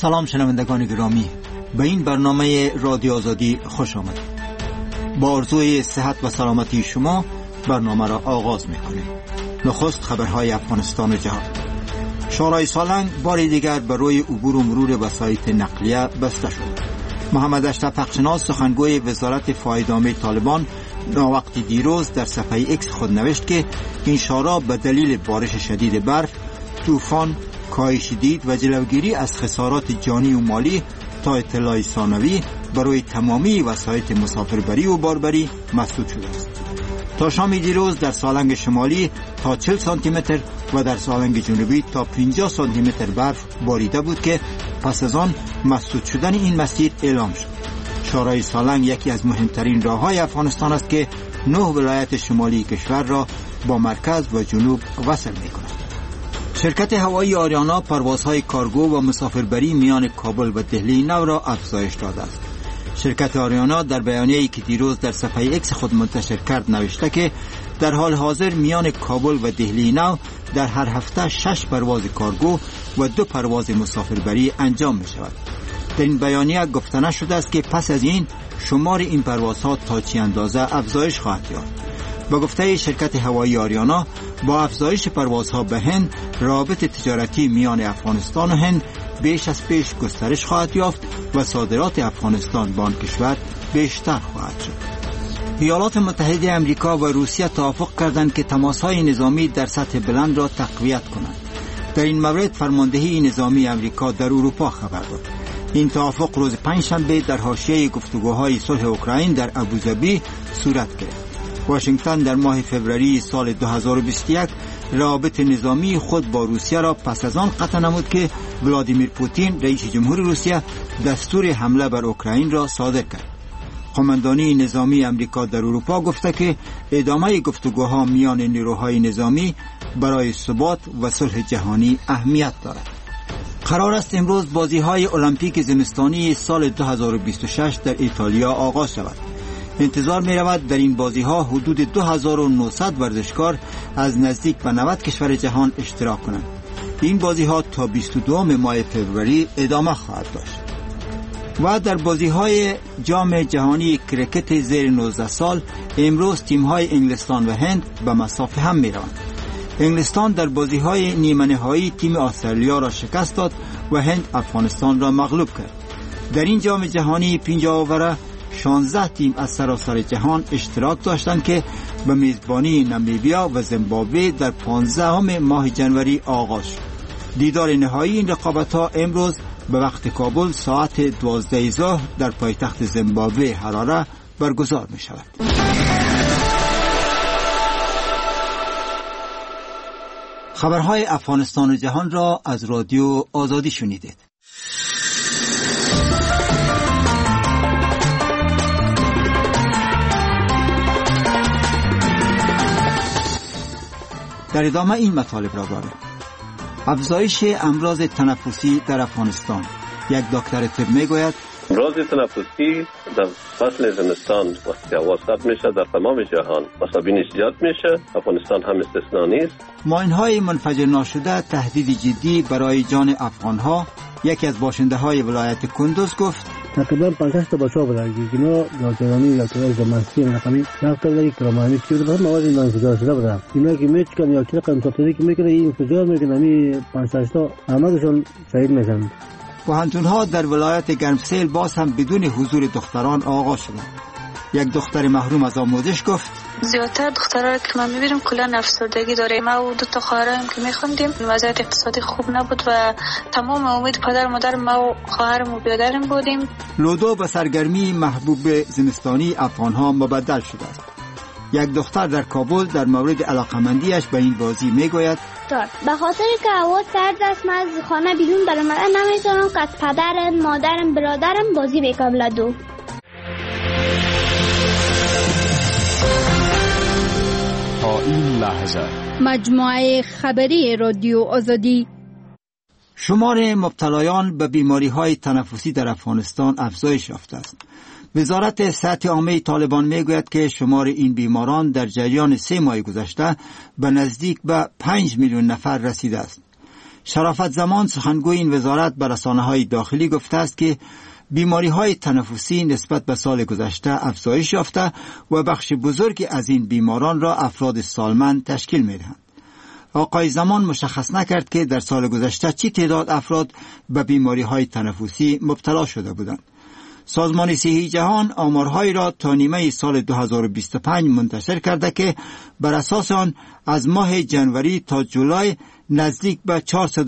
سلام شنوندگان گرامی، به این برنامه رادیو آزادی خوش آمدید. با آرزوی صحت و سلامتی شما برنامه را آغاز می‌کنیم. نخست خبرهای افغانستان و جهان. شورای سالنگ بار دیگر بر روی عبور و مرور وسایط نقلیه بسته شد. محمد اشرف حقشناس سخنگوی وزارت فایده‌عامه طالبان ناوقتی دیروز در صفحه ایکس خود نوشت که این شورا به دلیل بارش شدید برف، طوفان، کاهش دید و جلوگیری از خسارات جانی و مالی تا اطلاع ثانوی برای تمامی وسایط مسافربری و باربری مسدود شده است. تا شام دیروز در سالنگ شمالی تا 40 سانتی متر و در سالنگ جنوبی تا 50 سانتی متر برف باریده بود که پس از آن مسدود شدن این مسیر اعلام شد. شورای سالنگ یکی از مهمترین راههای افغانستان است که 9 ولایت شمالی کشور را با مرکز و جنوب وصل می‌کند. شرکت هوایی آریانا پروازهای کارگو و مسافربری میان کابل و دهلی نو را افزایش داده است. شرکت آریانا در بیانیه‌ای که دیروز در صفحه ایکس خود منتشر کرد نوشته که در حال حاضر میان کابل و دهلی نو در هر هفته 6 پرواز کارگو و 2 پرواز مسافربری انجام می شود. در این بیانیه گفته نشده است که پس از این شمار این پروازها تا چه اندازه افزایش خواهد یافت. با گفته شرکت هوایی آریانا، با افزایش پروازها به هند، روابط تجارتی میان افغانستان و هند بیش از پیش گسترش خواهد یافت و صادرات افغانستان به آن کشور بیشتر خواهد شد. ایالات متحده آمریکا و روسیه توافق کردند که تماس‌های نظامی در سطح بلند را تقویت کنند. در این مورد فرماندهی نظامی آمریکا در اروپا خبر داد. این توافق روز پنجشنبه در حاشیه گفتگوهای صلح اوکراین در ابوظبی صورت گرفت. واشنگتن در ماه فوریه سال 2021 روابط نظامی خود با روسیه را پس از آن قطع نمود که ولادیمیر پوتین رئیس جمهور روسیه دستور حمله بر اوکراین را صادر کرد. قماندانی نظامی آمریکا در اروپا گفته که ادامه گفتگوها میان نیروهای نظامی برای ثبات و صلح جهانی اهمیت دارد. قرار است امروز بازی‌های المپیک زمستانی سال 2026 در ایتالیا آغاز شود. انتظار می رود در این بازی ها حدود 2900 ورزشکار از نزدیک به 90 کشور جهان اشتراک کنند. این بازی ها تا 22 ماه فوریه ادامه خواهد داشت. و در بازی های جام جهانی کرکت زیر 19 سال امروز تیم های انگلستان و هند به مسافه هم می روند. انگلستان در بازی های نیمه نهایی تیم استرالیا را شکست داد و هند افغانستان را مغلوب کرد. در این جام جهانی 50 اوره 16 تیم از سراسر جهان اشتراک داشتند که به میزبانی نامیبیا و زیمبابوه در 15 ماه جنوری آغاز شد. دیدار نهایی این رقابت‌ها امروز به وقت کابل ساعت 12 ظهر در پایتخت زیمبابوه هراره برگزار می شود. خبرهای افغانستان و جهان را از رادیو آزادی شنیدید. در ادامه این مطالب را داریم. افزایش امراض تنفسی در افغانستان. یک دکتر طب میگوید امراض تنفسی در فصل زمستان وقتی هوا سرد میشه در تمام جهان مصابین زیاد میشه، افغانستان هم استثنا نیست. ماین‌های منفجر ناشده تهدید جدی برای جان افغان‌ها. یکی از باشنده های ولایت کندوز گفت تقریبا 50 تا بچه‌ها بودن که اینا نوجوانی یا که زمستی رقمی رفتن یک کرمانی که به مواد انفجار شده بودن. اینا که میچکن یا که رقم تطبیقی که میکنه این انفجار میکنه می 5 تا همشون شهید میشن. پوهنتون‌ها در ولایت گرمسیل باز هم بدون حضور دختران آغاز شد. یک دختر محروم از آموزش گفت زیادتر دخترها که من میبینم کلا افسردگی داره. ما و 2 تا خواهرم که میخوندیم وضعیت اقتصادی خوب نبود و تمام امید پدر مادر ما و خواهرم و برادرم بودیم. لودو به سرگرمی محبوب زمستانی افغان‌ها مبدل شده است. یک دختر در کابل در مورد علاقمندیش به این بازی میگوید به خاطر که هوا سرد است من از خانه بیرون برم نمیتونم که از پدرم، مادرم، برادرم بازی بکنم لدو. تا این لحظه مجموعه خبری رادیو آزادی. شمار مبتلایان به بیماری‌های تنفسی در افغانستان افزایش یافته است. وزارت صحت عامه طالبان میگوید که شمار این بیماران در جریان 3 ماه گذشته به نزدیک به 5 میلیون نفر رسیده است. شرافت زمان سخنگوی این وزارت به رسانه‌های داخلی گفته است که بیماری‌های تنفسی نسبت به سال گذشته افزایش یافته و بخش بزرگی از این بیماران را افراد سالمند تشکیل می‌دهند. آقای زمان مشخص نکرد که در سال گذشته چی تعداد افراد به بیماری‌های تنفسی مبتلا شده بودند. سازمان صحی جهان آمارهایی را تا نیمه سال 2025 منتشر کرده که بر اساس آن از ماه جنوری تا جولای نزدیک به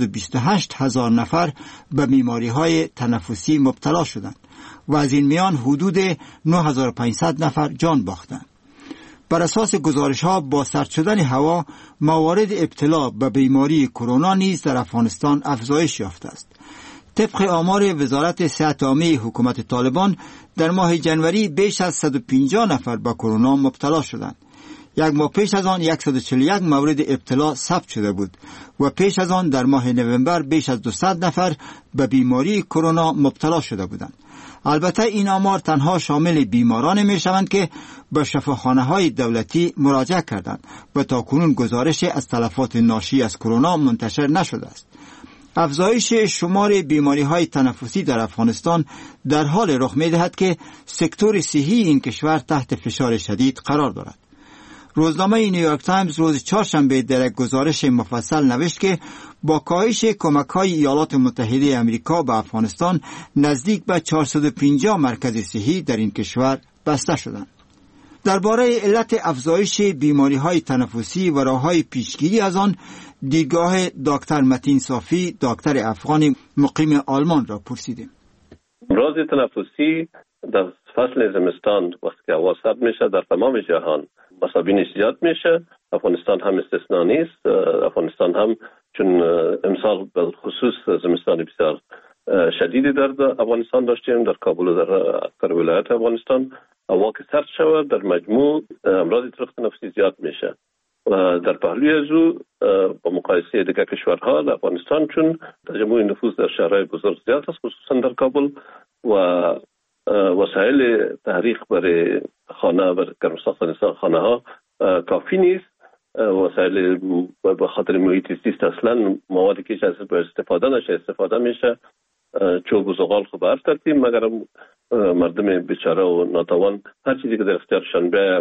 428,000 نفر به بیماری‌های تنفسی مبتلا شدند و از این میان حدود 9,500 نفر جان باختند. بر اساس گزارش‌ها با سرد شدن هوا موارد ابتلا به بیماری کرونا نیز در افغانستان افزایش یافته است. طبق آمار وزارت صحت عامه حکومت طالبان در ماه جنوری بیش از 150 نفر به کرونا مبتلا شدند. یک ماه پیش از آن 141 مورد ابتلا ثبت شده بود و پیش از آن در ماه نوامبر بیش از 200 نفر به بیماری کرونا مبتلا شده بودند. البته این آمار تنها شامل بیماران می شوند که به شفاخانه‌های دولتی مراجعه کردند و تاکنون گزارش از تلفات ناشی از کرونا منتشر نشده است. افزایش شمار بیماری‌های تنفسی در افغانستان در حال رخ می‌دهد که سکتور صحی این کشور تحت فشار شدید قرار دارد. روزنامه نیویورک تایمز روز چهارشنبه در یک گزارش مفصل نوشت که با کاهش کمک‌های ایالات متحده آمریکا به افغانستان نزدیک به 450 مرکز صحی در این کشور بسته شدند. درباره علت افزایش بیماری‌های تنفسی و راه‌های پیشگیری از آن دیدگاه دکتر متین صافی، دکتر افغان مقیم آلمان را پرسیدیم. امراض تنفسی در فصل زمستان وقتی که هوا سرد میشه در تمام جهان مصابینش زیاد میشه. افغانستان هم استثنا نیست. افغانستان هم چون امسال به خصوص زمستان بسیار شدیدی در افغانستان داشتیم، در کابل و در اکثر ولایات افغانستان هوا که سرد شود در مجموع امراض تنفسی زیاد میشه. در پهلوی از او با مقایسه دیگر کشورها در افغانستان چون تجمع نفوس در شهرهای بزرگ زیاد است خصوصا در کابل و وسایل تحریک برای خانه برای گرم ساختن خانه ها کافی نیست. وسایل به خاطر محیط زیست اصلا موادی که استفاده میشه چوب و زغال خب هر ترتیب مگر مردم بیچاره و ناتوان هر چیزی که در اختیارشان بیاید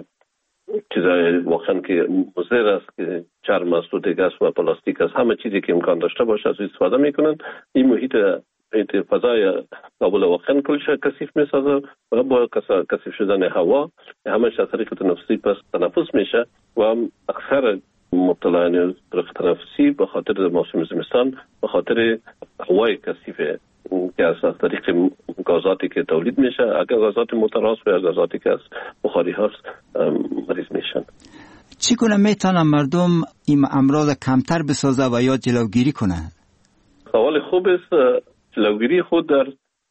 چیزای واقعا که مضر است که چرم است و دیگه است و پلاستیک است همه چیزی که امکان داشته باشه از استفاده میکنن. این محیط فضای کابل واقعا کلش کثیف میسازه و با کثیف شدن هوا همش از طریق تنفسی پس تنفس میشه و اکثر مبتلایان تنفسی به خاطر موسم زمستان به خاطر هوای کثیف که از طریق گازاتی که تولید میشه اگر گازات متراس و گازاتی که از بخاری هست مریض میشن. چگونه میتونن مردم این امراض کمتر بسازه و یا جلوگیری کنن؟ سوال خوب است. جلوگیری خود در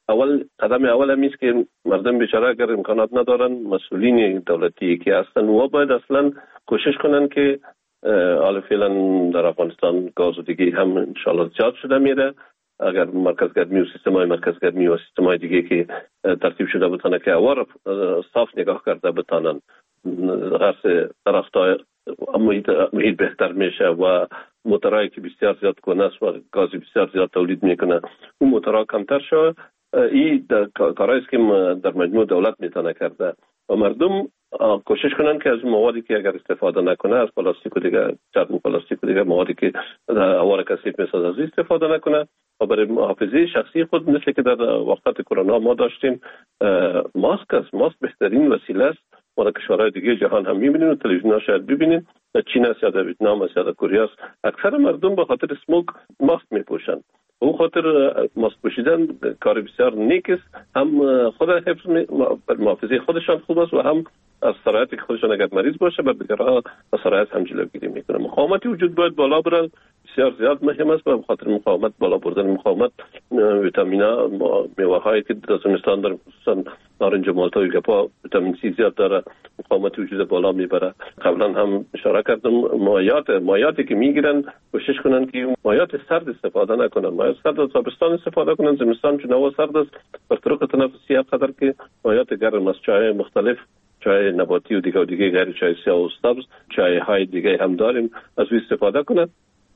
قدم اول همیست که مردم بیچاره اگر امکانات ندارن مسئولین دولتی که هستن و باید اصلا کوشش کنن که حالا فعلا در افغانستان گاز و دیگه هم انشالله زیاد شده میره. اگر مرکزگرمی و سیستم‌های مرکزگرمی و سیستم‌های دیگه که ترتیب شده بتونه که هوا را صاف نگاه کرده بتانن غرس درخت‌های محیط بهتر میشه و موتورایی که بسیار زیاد کنه است و گاز بسیار زیاد تولید میکنه اون موتورها کمتر شد. این کارهایی است که در مجموع دولت میتونه کرده و مردم کوشش کنن که از موادی که اگر استفاده نکنه از پلاستیک و دیگه چرم پلاستیک و دیگه موادی که هوا را کثیف میسازه از استفاده نکنه و برای محافظه شخصی خود مثل که در وقت کرونا ما داشتیم ماسک است. ماسک بهترین وسیله است. ما در کشورهای دیگه جهان هم میبینیم و تلویزیون‌ها شاید ببینیم در چین است یا در ویتنام است یا در کره است اکثر مردم به خاطر اسموگ ماسک میپوشن. او خاطر ماسک پوشیدن کار بسیار نیک است. هم خود حفظ محافظه خودشان خوب است و هم از سرایت که خودشان اگر مریض باشه بر دیگرها از سرایت هم جلوگیری میکنه. مقاومتی وجود باید بالا بره بسیار زیاد مهم است. به خاطر مقاومت بالا بردن مقاومت ویتامینا میوه‌هایی که در زمستان داریم خصوصا نارنج مالتا و گپا ویتامین سی زیاد داره مقاومت وجود بالا میبره. قبلا هم اشاره کردم مایاتی که میگیرن کوشش کنن که مایات سرد استفاده نکنن. مایات سرد از تابستان استفاده کنن. زمستان چون هوا سرد است بر طرق تنفسی قدر که مایات گرم از چای مختلف چای نباتی و دیگه غیر چای سیاه و سبز چای های دیگه هم داریم از او استفاده کنن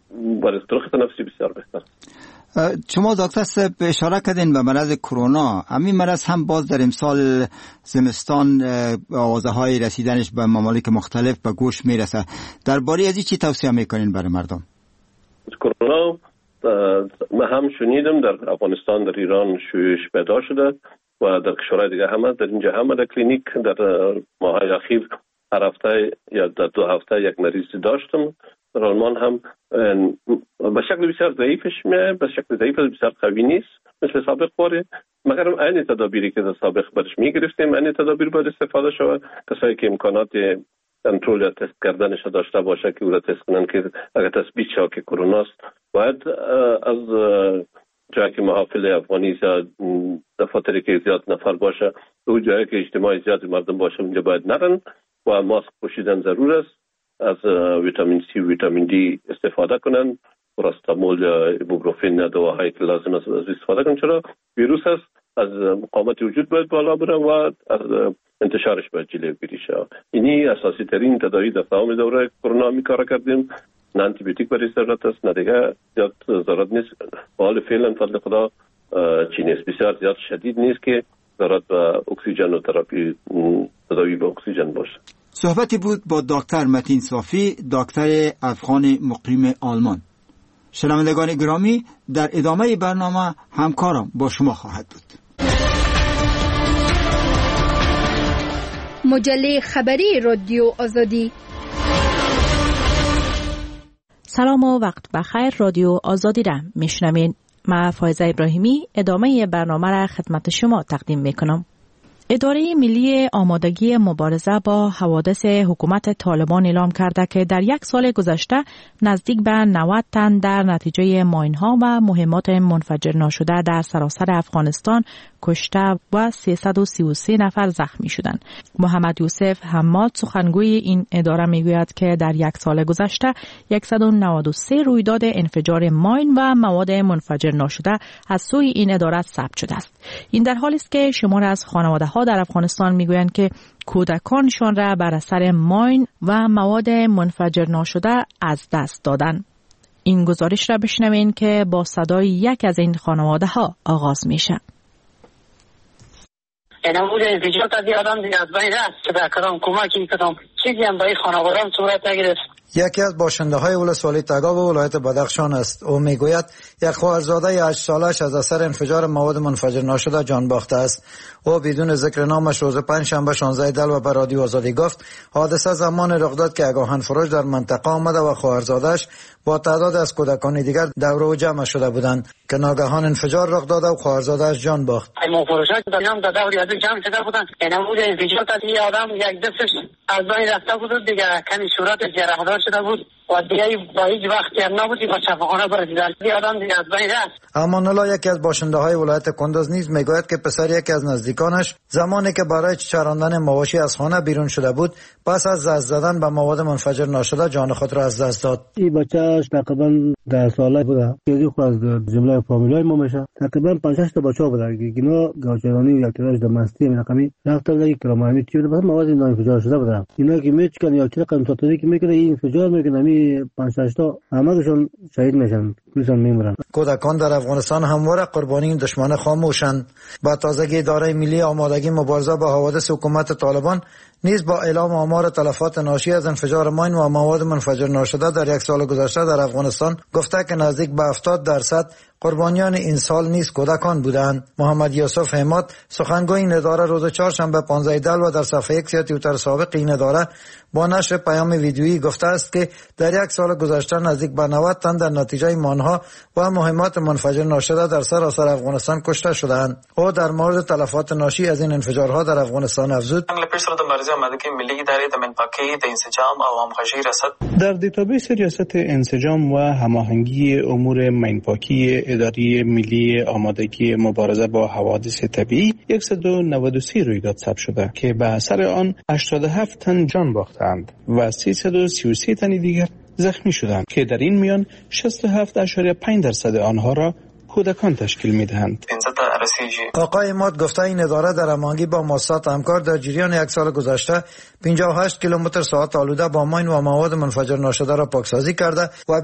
برای سرخ تنفسی بسیار بهتر. شما دکتر صاحب اشاره کردین به مرض کرونا. همین مرض هم باز در امسال زمستان آوازهای رسیدنش به ممالک مختلف به گوش میرسه. درباره از این چی توصیه میکنین برای مردم؟ کرونا ما هم شنیدم در افغانستان، در ایران شیوعش پیدا شده و در کشورهای دیگه هم در اینجا هم در کلینیک در ماهای اخیر هر هفته یا در 2 هفته یک مریض داشتم. در آلمان هم به شکل بسیار ضعیفش میاد، به شکل ضعیف بسیار قوی نیست مثل سابق باره، مگر این تدابیری که در سابق برش میگرفتیم این تدابیر باید استفاده شود. کسایی که امکانات کنترل یا تست کردنش داشته باشه که او را تست کنن که اگر تثبیت شود که کرونا است، باید از جایی که محافل افغانی زیاد دفاتری که زیاد نفر باشه، او جایی که اجتماع زیاد مردم باشه اونجا باید نرن و ماسک پوشیدن ضرور است. از ویتامین سی و ویتامین دی استفاده کنن، پاراستامول یا ایبوپروفن یا دواهایی که لازم است از استفاده کنن، چرا ویروس است از مقاومت وجود باید بالا بره و از انتشارش باید جلوگیری شود. اینی اساسی ترین تداوی در تمام دوره کرونا می کار کردیم. نه آنتی بیوتیک برای ضرورت است نه دیگه زیاد ضرورت نیست. حال فعلا فضل خدا چی نیست، بسیار زیاد شدید نیست که ضرورت به اکسیژن و تراپی تداوی به اکسیژن باشه. صحبتی بود با دکتر متین صافی، دکتر افغان مقیم آلمان. شنوندگان گرامی، در ادامه برنامه همکارم با شما خواهد بود. مجله خبری رادیو آزادی. سلام و وقت بخیر. رادیو آزادی را میشنوین. من فایزه ابراهیمی ادامه برنامه را خدمت شما تقدیم میکنم. اداره ملی آمادگی مبارزه با حوادث حکومت طالبان اعلام کرده که در 1 سال گذشته نزدیک به 90 تن در نتیجه ماین‌ها و مهمات منفجر ناشده در سراسر افغانستان کشته و 333 نفر زخمی شدند. محمد یوسف حماد سخنگوی این اداره میگوید که در 1 سال گذشته 193 رویداد انفجار ماین و مواد منفجر ناشده از سوی این اداره ثبت شده است. این در حالی است که شمار از خانواده‌ها در افغانستان میگویند که کودکانشان را بر اثر ماین و مواد منفجر ناشده از دست دادند. این گزارش را بشنوین که با صدای یک از این خانواده‌ها آغاز میشه. نمود انفجار تا آدم دیگه از بین رفت که بکرام کمکی کردم چیزی هم برای خانواده‌ام صورت نگرفت. یکی از باشنده‌های ولسوالی تگاب و ولایت بدخشان است. او میگوید یک خواهرزاده 8 سالش از اثر انفجار مواد منفجر ناشده جان باخته است. او بدون ذکر نامش روز پنجشنبه 16 دلو به رادیو آزادی گفت حادثه زمان رخ داد که آگاهان فروش در منطقه آمده و خواهرزاده‌اش با تعداد از کودکان دیگر دور و جمع شده بودند که ناگهان انفجار رخ داد و خواهرزاده‌اش جان باخت. ما فروشا که داریم در دور جمع شده بودند. نمود انفجار تا این آدم یک دستش از بین رفته بود دیگه، کمی صورت جراح شده بود و دیگه با هیچ وقت نبودی با شفاخانه برسیدن. این آدم دیگه از بین رفت. امان الله یکی از باشنده‌های ولایت کندز نیز میگوید که پسر یکی از نزدیکانش زمانی که برای چراندن مواشی از خانه بیرون شده بود پس از دست زدن به مواد منفجر ناشده جان خود را از دست داد. این بچه‌اش تقریبا 10 ساله بود. یکی خود از جمله فامیلای ما میشه. تقریبا 5-6 تا بچه‌ها بودن که اینا گاوچرانی یا کلاش دمستی رقمی رفتن در کرامانی چی بود مواد منفجر شده بودن. اینا که میچکن یا چه رقم تاتوری که میکنه این انفجار میکنه می 5-6 تا همه‌شون شهید میشن، میشن میمیرن. کودکان در افغانستان همواره قربانی این دشمن خاموشند. با تازگی اداره ملی آمادگی مبارزه با حوادث حکومت طالبان نیز با اعلام آمار تلفات ناشی از انفجار ماین و مواد منفجر ناشده در 1 سال گذشته در افغانستان گفته که نزدیک به 70% قربانیان این سال نیز کودکان بودند. محمد یوسف حماد سخنگوی این اداره روز چهارشنبه 15 دلو در صفحه ایکس یا توییتر سابق این اداره با نشر پیام ویدیویی گفته است که در 1 سال گذشته نزدیک به 90 تن در نتیجه مانها و مهمات منفجر ناشده در سراسر افغانستان کشته شدند. او در مورد تلفات ناشی از این انفجارها در افغانستان افزود: در دیتابیس ریاست انسجام و هماهنگی امور مینپاکی اداره ملی آمادگی مبارزه با حوادث طبیعی 193 رویداد ثبت شده که به اثر آن 87 تن جان باختند و 333 تن دیگر زخمی شدند که در این میان 67.5% آنها را کودکان تشکیل می‌دهند. آقای ماد گفته این اداره در هماهنگی با مؤسسات همکار در جریان یک سال گذشته 58 کیلومتر ساعت آلوده با ماین و مواد منفجر ناشده را پاکسازی کرده و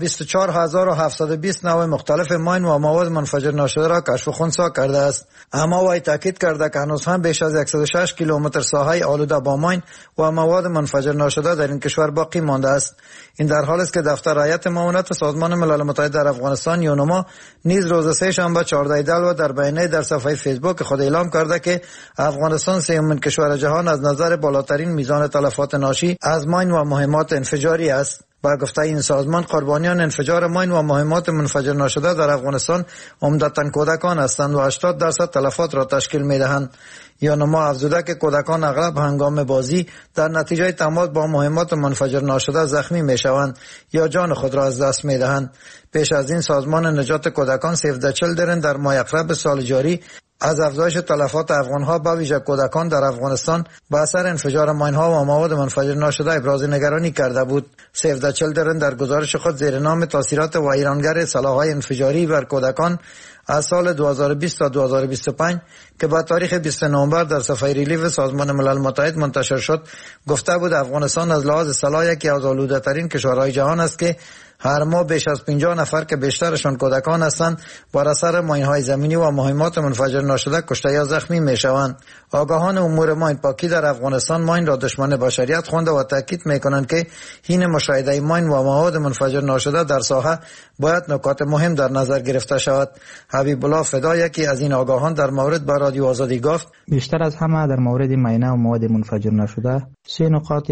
24720 نوع مختلف ماین و مواد منفجر ناشده را کشف و خنثی کرده است. اما وی تاکید کرده که هنوز هم بیش از 106 کیلومتر ساحه آلوده با ماین و مواد منفجر ناشده در این کشور باقی مانده است. این در حالی است که دفتر هیئت معاونت سازمان ملل متحد در افغانستان یونما نیز روز سه‌شنبه 14 دلو در بیانیه در صفحه فیسبوک خود اعلام کرده که افغانستان سومین کشور جهان از نظر بالاترین میزان تلفات ناشی از ماین و مهمات انفجاری است. با گفته این سازمان قربانیان انفجار ماین و مهمات منفجر ناشده در افغانستان عمدتاً کودکان هستند و 80% تلفات را تشکیل می‌دهند. یونما افزوده که کودکان اغلب هنگام بازی در نتیجه تماس با مهمات منفجر ناشده زخمی میشوند یا جان خود را از دست میدهند. پیش از این سازمان نجات کودکان سیو د چیلدرن در ماه اکتبر سال جاری از افزایش تلفات افغان‌ها به ویژه کودکان در افغانستان به اثر انفجار ماین‌ها و مواد منفجر ناشده ابراز نگرانی کرده بود. سیو د چیلدرن در گزارش خود زیر نام تاثیرات ویرانگر سلاح‌های انفجاری بر کودکان از سال 2020 تا 2025 که با تاریخ 20 نوامبر در صفحه ریلیف سازمان ملل متحد منتشر شد گفته بود افغانستان از لحاظ سلاح یکی از آلوده‌ترین کشورهای جهان است که هر ماه بیش از 50 نفر که بیشترشان کودکان هستند بر اثر ماین‌های زمینی و مهمات منفجر ناشده کشته یا زخمی میشوند. آگاهان امور ماین پاکی در افغانستان ماین را دشمن بشریت خوانده و تاکید میکنند که حین مشاهده ماین و مواد منفجر ناشده در ساحه باید نکات مهم در نظر گرفته شود. حبیب الله فدا یکی از این آگاهان در مورد با رادیو آزادی گفت بیشتر از همه در مورد ماینه و مواد منفجر ناشده 3 نکات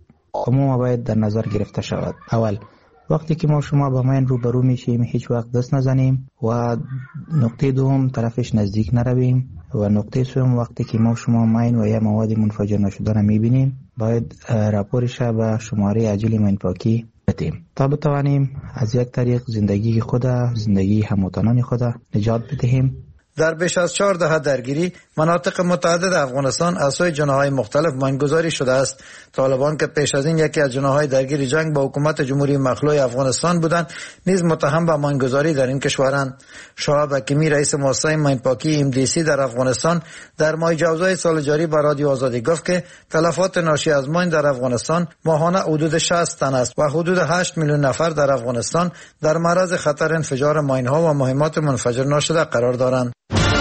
عمومی باید در نظر گرفته شود. اول، وقتی که ما شما با ماین روبرو میشیم هیچ وقت دست نزنیم و نقطه دوم طرفش نزدیک نرویم و نقطه سوم وقتی که ما شما ماین و یا مواد منفجر ناشده را میبینیم باید راپورش به شماره عاجل ماین پاکی بدیم تا بتوانیم از یک طریق زندگی خود زندگی هموطنان خود نجات بدهیم. در بیش از 4 دهه درگیری مناطق متعدد افغانستان از سوی جناح‌های مختلف ماینگذاری شده است. طالبان که پیش از این یکی از جناح‌های درگیر جنگ با حکومت جمهوری مخلوع افغانستان بودند نیز متهم به ماینگذاری در این کشورند. شعیب حکیمی رئیس مؤسسه ماینپاکی MDC در افغانستان در ماه جوزای سال جاری به رادیو آزادی گفت که تلفات ناشی از ماین در افغانستان ماهانه حدود 60 تن است و حدود 8 میلیون نفر در افغانستان در معرض خطر انفجار ماین‌ها و مهمات منفجر ناشده قرار دارند.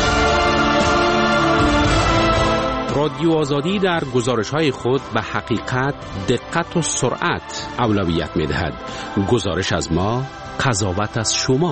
رادیو آزادی در گزارش‌های خود به حقیقت، دقت و سرعت اولویت می‌دهد. گزارش از ما، قضاوت از شما.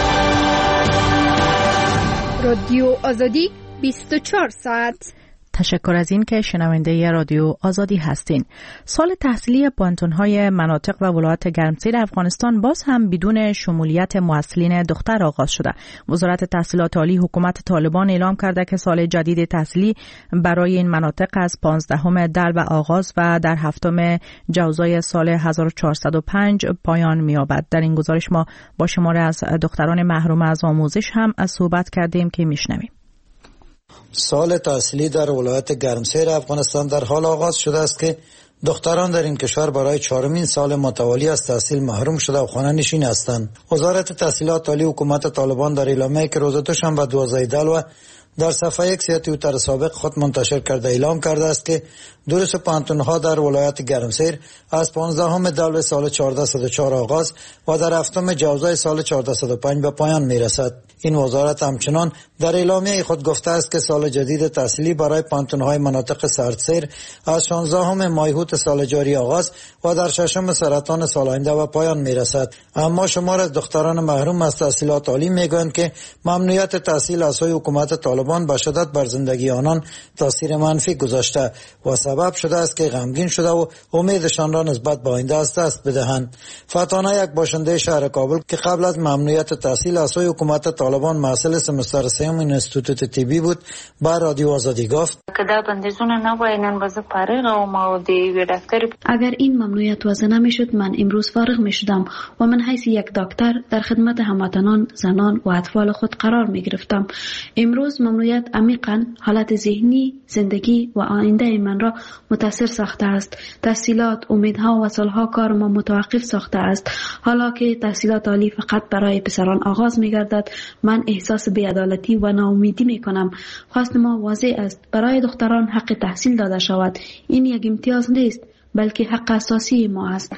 رادیو آزادی 24 ساعت. تشکر از این که شنونده رادیو آزادی هستین. سال تحصیلی پانتون‌های مناطق و ولایت گرمسیر افغانستان باز هم بدون شمولیت مؤثرین دختر آغاز شده. وزارت تحصیلات عالی حکومت طالبان اعلام کرده که سال جدید تحصیلی برای این مناطق از 15 دلو آغاز و در 7 جوزای سال 1405 پایان می‌یابد. در این گزارش ما با شماره از دختران محروم از آموزش هم از صحبت کردیم که میشنویم. سال تحصیلی در ولایت گرمسیر افغانستان در حال آغاز شده است که دختران در این کشور برای 4مین سال متوالی از تحصیل محروم شده و خانه نشین هستند. وزارت تحصیلات عالی حکومت طالبان در اعلامیه‌ای که روز دوشنبه 12 دلو در صفحه یک توییتر سابق خود منتشر کرده اعلام کرده است که دروس پانتون‌ها در ولایت گرمسیر از 15 دلو سال 1404 آغاز و در 7 جوزای سال 1405 به پایان می‌رسد. این وزارت همچنان در اعلامیه خود گفته است که سال جدید تحصیلی برای پانتون‌های مناطق سردسیر از 16 ماه هوت سال جاری آغاز و در 6 سرطان سال آینده به پایان می‌رسد. اما شمار از دختران محروم از تحصیلات عالی می‌گویند که ممنوعیت تحصیل از سوی حکومت طالبان به شدت بر زندگی آنان تاثیر منفی گذاشته و سبب شده است که غمگین شده و امیدشان را نسبت به آینده از دست بدهند. فتانه، یک باشنده شهر کابل که قبل از ممنوعیت تحصیل از سوی حکومت طالبان محصل سمستر 3 اینستیتوت طبی بود، با رادیو آزادی گفت اگر این ممنوعیت وضع نمیشد من امروز فارغ میشدم و من حیث یک دکتر در خدمت هموطنان، زنان و اطفال خود قرار می گرفتم. امروز ممنوعیت عمیقاً حالت ذهنی، زندگی و آینده من را متاثر ساخته است. تحصیلات، امیدها و سالها کار ما متوقف ساخته است. حالا که تحصیلات عالی فقط برای پسران آغاز می گردد، من احساس بی‌عدالتی و ناامیدی می کنم. خواست ما واضح است: برای دختران حق تحصیل داده شود. این یک امتیاز نیست، بلکه حق اساسی ما است.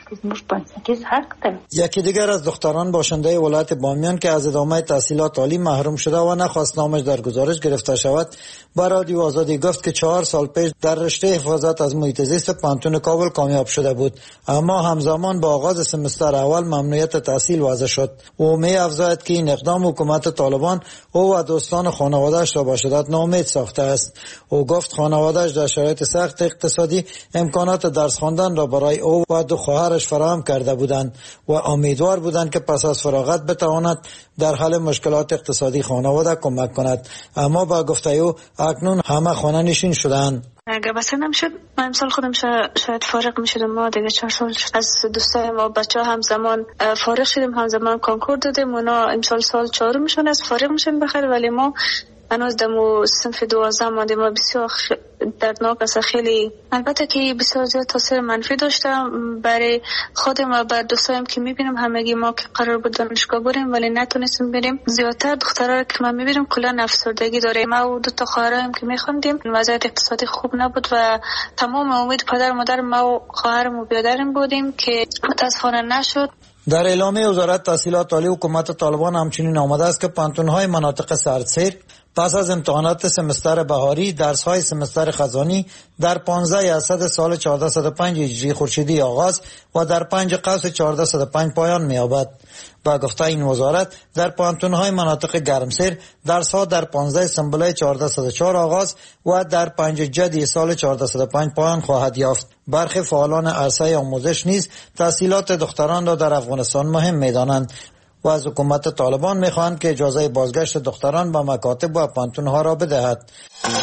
یکی دیگر از دختران باشنده ولایت بامیان که از ادامه تحصیلات عالی محروم شده و نخواست نامش در گزارش گرفته شود، با رادیو آزادی گفت که 4 سال پیش در رشته حفاظت از محیط زیست پانتون کابل کامیاب شده بود، اما همزمان با آغاز سمستر اول ممنوعیت تحصیل وضع شد. او می افزاید که این اقدام حکومت طالبان او و دوستان خانواده‌اش را با شدت ناامید ساخته است. او گفت خانواده‌اش در شرایط سخت اقتصادی امکانات درس خواندن را برای او و 2 خواهرش فراهم کرده بودند و امیدوار بودند که پس از فراغت بتواند در حل مشکلات اقتصادی خانواده کمک کند، اما با گفته او اکنون همه خانه نشین شدند. اگر بسه نمیشد من امسال خودم شاید فارغ میشدم. ما دیگه 4 سال از دوستای ما بچه ها همزمان فارغ شدیم، همزمان کنکور دادیم. اونا امسال سال 4 میشون از فارغ میشن بخیر، ولی ما هنوز دمو صنف 12 ماندیم. ما بسیار دردناک است. خیلی البته که بسیار زیاد تاثیر منفی داشته برای خودم و بر دوستایم که میبینم. همگی ما که قرار بود دانشگاه بریم ولی نتونستیم بریم. زیادتر دخترها که من میبینم کلا افسردگی داره. ما و 2 تا خواهرام که میخوندیم وضعیت اقتصادی خوب نبود و تمام امید پدر مادر ما و خواهرم و برادرم بودیم که متاسفانه نشد. در اعلامیه وزارت تحصیلات عالی حکومت طالبان همچنین آمده است که پانتون‌های مناطق سردسیر پس از امتحانات سمستر بهاری درس‌های سمستر خزانی در 15 اسد سال 1405 هجری خورشیدی آغاز و در 5 قوس 1405 پایان می‌یابد. با گفته این وزارت در پانتون‌های مناطق گرمسیر درس‌ها در 15 سنبله 1404 آغاز و در 5 جدی سال 1405 پایان خواهد یافت. برخی فعالان عرصه آموزش نیز تحصیلات دختران را در افغانستان مهم می‌دانند و از حکومت طالبان می‌خواهند که اجازه بازگشت دختران به مکاتب و پانتون‌ها را بدهد.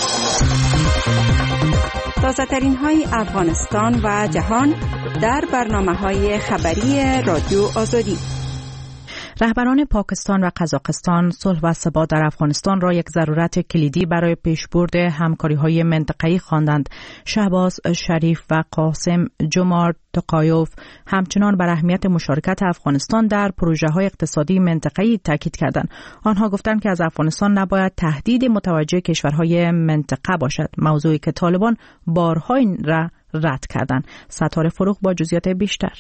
تازه‌ترین های افغانستان و جهان در برنامه‌های خبری رادیو آزادی. رهبران پاکستان و قزاقستان صلح و ثبات در افغانستان را یک ضرورت کلیدی برای پیشبرد همکاری‌های منطقه‌ای خواندند. شهباز شریف و قاسم جمار توقایف همچنان بر اهمیت مشارکت افغانستان در پروژه‌های اقتصادی منطقه‌ای تاکید کردند. آنها گفتند که از افغانستان نباید تهدید متوجه کشورهای منطقه باشد، موضوعی که طالبان بارها این را رد کردند. ستاره فروغ با جزئیات بیشتر.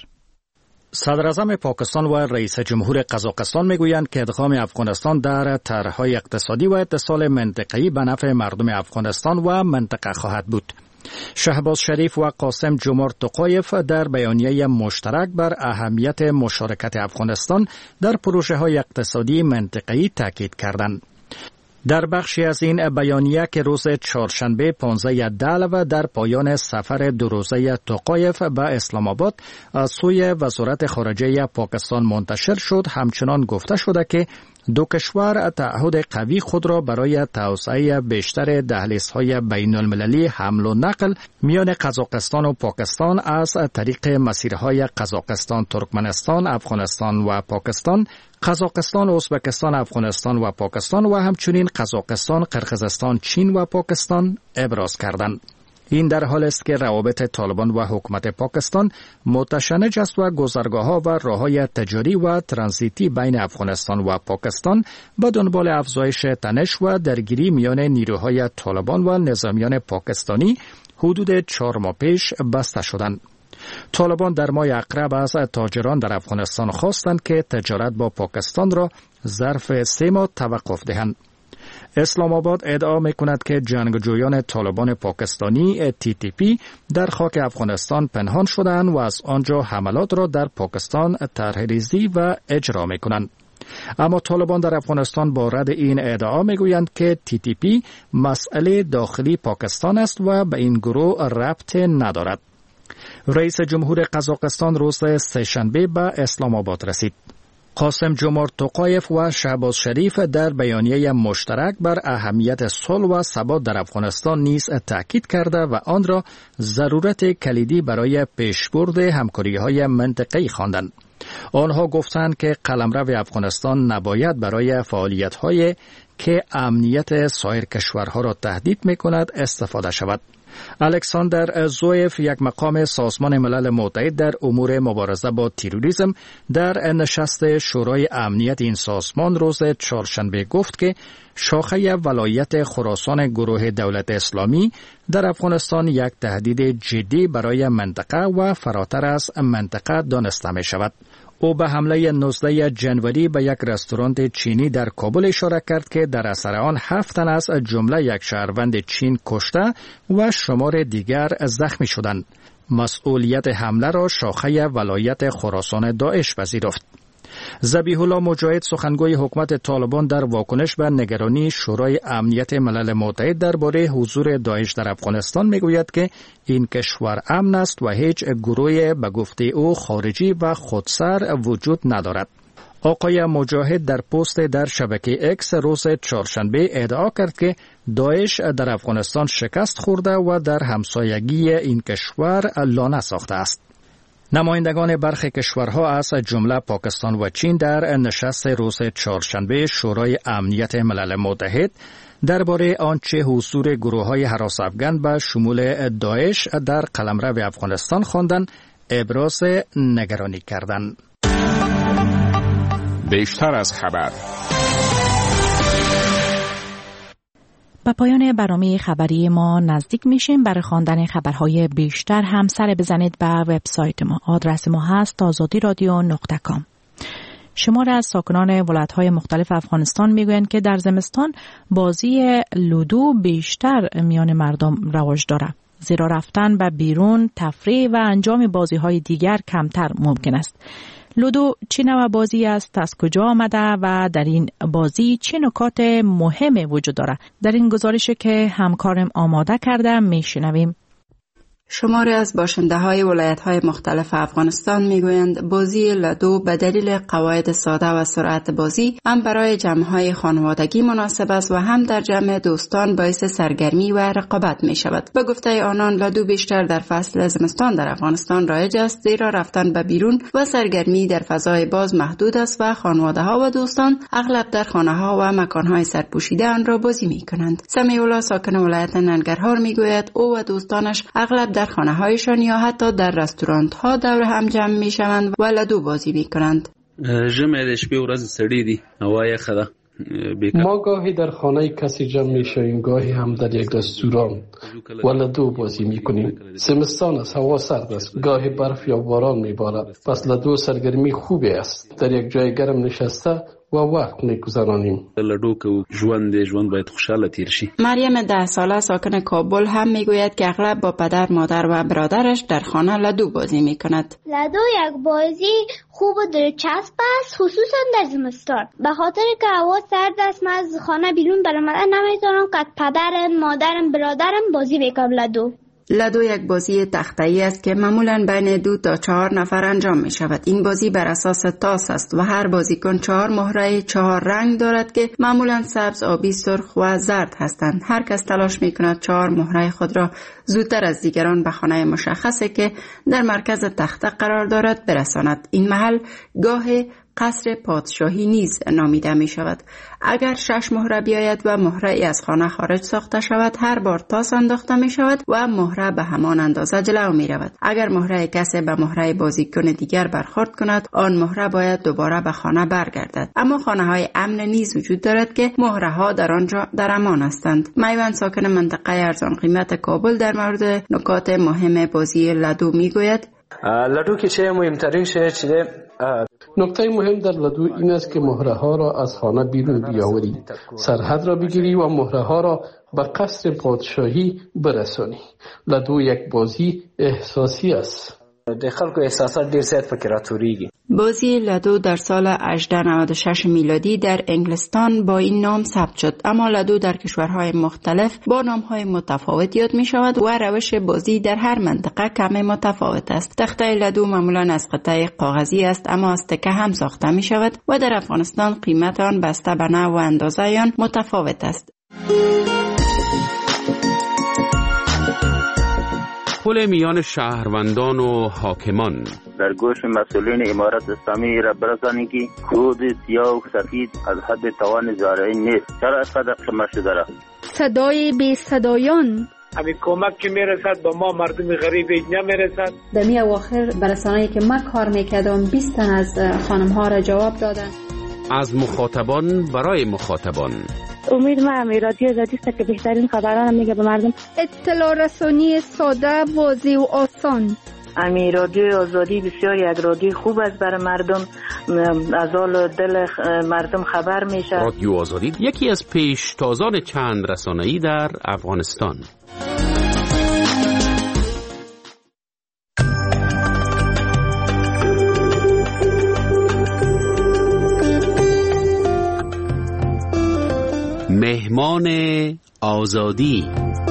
صدر اعظم پاکستان و رئیس جمهور قزاقستان میگویند که ادغام افغانستان در طرح‌های اقتصادی و اتصال منطقه‌ای به نفع مردم افغانستان و منطقه خواهد بود. شهباز شریف و قاسم جمار توقایف در بیانیه مشترک بر اهمیت مشارکت افغانستان در پروژه‌های اقتصادی منطقه‌ای تاکید کردند. در بخشی از این بیانیه که روز چهارشنبه 15 دلو در پایان سفر 2 روزه توقایف به اسلام آباد از سوی وزارت خارجه پاکستان منتشر شد، همچنان گفته شده که 2 کشور تعهد قوی خود را برای توسعه بیشتر دهلیزهای بین المللی حمل و نقل میان قزاقستان و پاکستان از طریق مسیرهای قزاقستان، ترکمنستان، افغانستان و پاکستان، قزاقستان، ازبکستان، افغانستان و پاکستان و همچنین قزاقستان، قرقیزستان، چین و پاکستان ابراز کردند. این در حال است که روابط طالبان و حکومت پاکستان متشنج است و گذرگاه‌ها و راه‌های تجاری و ترانزیتی بین افغانستان و پاکستان به دنبال افزایش تنش و درگیری میان نیروهای طالبان و نظامیان پاکستانی حدود 4 ماه پیش بسته شدند. طالبان در ماه اقرب از تاجران در افغانستان خواستند که تجارت با پاکستان را ظرف 3 ماه توقف دهند. اسلام آباد ادعا می‌کند که جنگجویان طالبان پاکستانی TTP در خاک افغانستان پنهان شدند و از آنجا حملات را در پاکستان طرح‌ریزی و اجرا می‌کنند. اما طالبان در افغانستان با رد این ادعا می‌گویند که TTP مسئله داخلی پاکستان است و به این گروه ربط ندارد. رئیس جمهور قزاقستان روز سه‌شنبه به اسلام آباد رسید. قاسم جمار توقایف و شهباز شریف در بیانیه مشترک بر اهمیت صلح و ثبات در افغانستان نیز تاکید کرده و آن را ضرورت کلیدی برای پیشبرد همکاری‌های منطقه‌ای خواندند. آنها گفتند که قلمرو افغانستان نباید برای فعالیت‌های که امنیت سایر کشورها را تهدید می‌کند استفاده شود. الکساندر زویف، یک مقام سازمان ملل متحد در امور مبارزه با تروریسم، در نشست شورای امنیت این سازمان روز چهارشنبه گفت که شاخه ولایت خراسان گروه دولت اسلامی در افغانستان یک تهدید جدی برای منطقه و فراتر از منطقه دانسته می شود. او به حمله 19 جنوری به یک رستوران چینی در کابل اشاره کرد که در اثر آن 7 تن از جمله یک شهروند چین کشته و شمار دیگر زخمی شدند. مسئولیت حمله را شاخه ولایت خراسان داعش پذیرفت. ذبیح الله مجاهد، سخنگوی حکومت طالبان، در واکنش به نگرانی شورای امنیت ملل متحد درباره حضور داعش در افغانستان میگوید که این کشور امن است و هیچ گروهی به گفته او خارجی و خودسر وجود ندارد. آقای مجاهد در پست در شبکه اکس روز چهارشنبه ادعا کرد که داعش در افغانستان شکست خورده و در همسایگی این کشور لانه ساخته است. نمایندگان برخی کشورها از جمله پاکستان و چین در نشست روز چهارشنبه شورای امنیت ملل متحد درباره آنچه حضور گروه‌های هراس افغان به شمول داعش در قلمرو افغانستان خواندند ابراز نگرانی کردند. بیشتر از خبر. به پایان برنامه خبری ما نزدیک میشیم. برای خواندن خبرهای بیشتر هم سر بزنید به وبسایت ما. آدرس ما هست azadiradio.com. شمار از ساکنان ولایت‌های مختلف افغانستان میگویند که در زمستان بازی لودو بیشتر میان مردم رواج دارد. زیرا رفتن به بیرون، تفریح و انجام بازی‌های دیگر کمتر ممکن است. لودو چه نوع بازی است، از کجا آمده و در این بازی چه نکات مهم وجود دارد؟ در این گزارشی که همکارم آماده کرده میشنویم. شماری از باشنده‌های ولایت‌های مختلف افغانستان می‌گویند بازی لودو به دلیل قواعد ساده و سرعت بازی هم برای جمع‌های خانوادگی مناسب است و هم در جمع دوستان باعث سرگرمی و رقابت می‌شود. به گفته آنان لودو بیشتر در فصل زمستان در افغانستان رایج است، زیرا رفتن به بیرون و سرگرمی در فضای باز محدود است و خانواده‌ها و دوستان اغلب در خانه‌ها و مکان‌های سرپوشیده آن را بازی می‌کنند. سمیع الله، ساکن ولایت ننگرهار، می‌گوید او و دوستانش اغلب در خانه‌هایشان یا حتی در رستوران‌ها دور هم جمع می‌شوند و لودو بازی می‌کنند. ژمی د شپې ورځ سړې دي، هوا یخه ده. ما گاهی در خانه کسی جمع می‌شویم، گاهی هم در یک رستوران و لودو بازی می‌کنیم. زمستان است، هوا سرد است، گاهی برف یا باران می‌بارد، پس لودو سرگرمی خوبی است. در یک جای گرم نشسته و وقت می‌گذرانیم. لودو که ژوند باید خوشحاله تیر شي. مریم 10 ساله ساکن کابل هم میگوید که اغلب با پدر، مادر و برادرش در خانه لودو بازی میکند. لودو یک بازی خوب و دلچسب است، خصوصا در زمستان. به خاطر که هوا سرد است، من از خانه بیرون برآمدن نمیتونم که پدر، مادرم، برادرم بازی بکنم لودو. لودو یک بازی تخته‌ای است که معمولاً بین 2 تا 4 نفر انجام می شود. این بازی بر اساس تاس است و هر بازیکن 4 مهره 4 رنگ دارد که معمولاً سبز، آبی، سرخ و زرد هستند. هر کس تلاش می کند 4 مهره خود را زودتر از دیگران به خانه مشخصی که در مرکز تخته قرار دارد برساند. این محل گاه قصر پادشاهی نیز نامیده می شود. اگر 6 مهره بیاید و مهره ای از خانه خارج ساخته شود، هر بار تاس انداخته می شود و مهره به همان اندازه جلو می رود. اگر مهره کسی به مهره بازیکن دیگر برخورد کند، آن مهره باید دوباره به خانه برگردد. اما خانه های امن نیز وجود دارد که مهره ها در آنجا در امان هستند. میوان، ساکن منطقه ارزان قیمت کابل، در مورد نکات مهم بازی لودو می گوید. لودو که چه مهمترین چیه؟ نکته مهم در لودو این است که مهره ها را از خانه بیرون بیاوری، سرحد را بگیری و مهره ها را به قصر پادشاهی برسانی. لودو یک بازی احساسی است. د خلکو احساسات ډیر زیات پکې راټوریږي. بازی لودو در سال 1896 میلادی در انگلستان با این نام ثبت شد، اما لودو در کشورهای مختلف با نامهای متفاوت یاد می شود و روش بازی در هر منطقه کمی متفاوت است. تخته لودو معمولا از قطعه کاغذی است، اما از تکه هم ساخته می شود و در افغانستان قیمت آن بسته به نوع و اندازه آن متفاوت است. تداخل میان شهروندان و حاکمان. در گوش مسئولین امارت اسلامی را برسانید که کود سیاه و سفید از حد توان زارعی نیست. چرا صدق شما شده را؟ صدای بی صدایان. همین کمک که میرسد با ما مردم غریب نمیرسد. در می اواخر برسانه‌ای که من کار میکردم 20 تن از خانم ها را جواب دادن. از مخاطبان برای مخاطبان. امید من رادیو آزادی است که بهترین خبران میگه به مردم. اطلاع رسانی ساده، واضح و آسان. امی رادیو آزادی بسیار یک رادیو خوب است برای مردم، از حال دل مردم خبر میشه. رادیو آزادی یکی از پیشتازان چند رسانه‌ای در افغانستان. مهمان آزادی.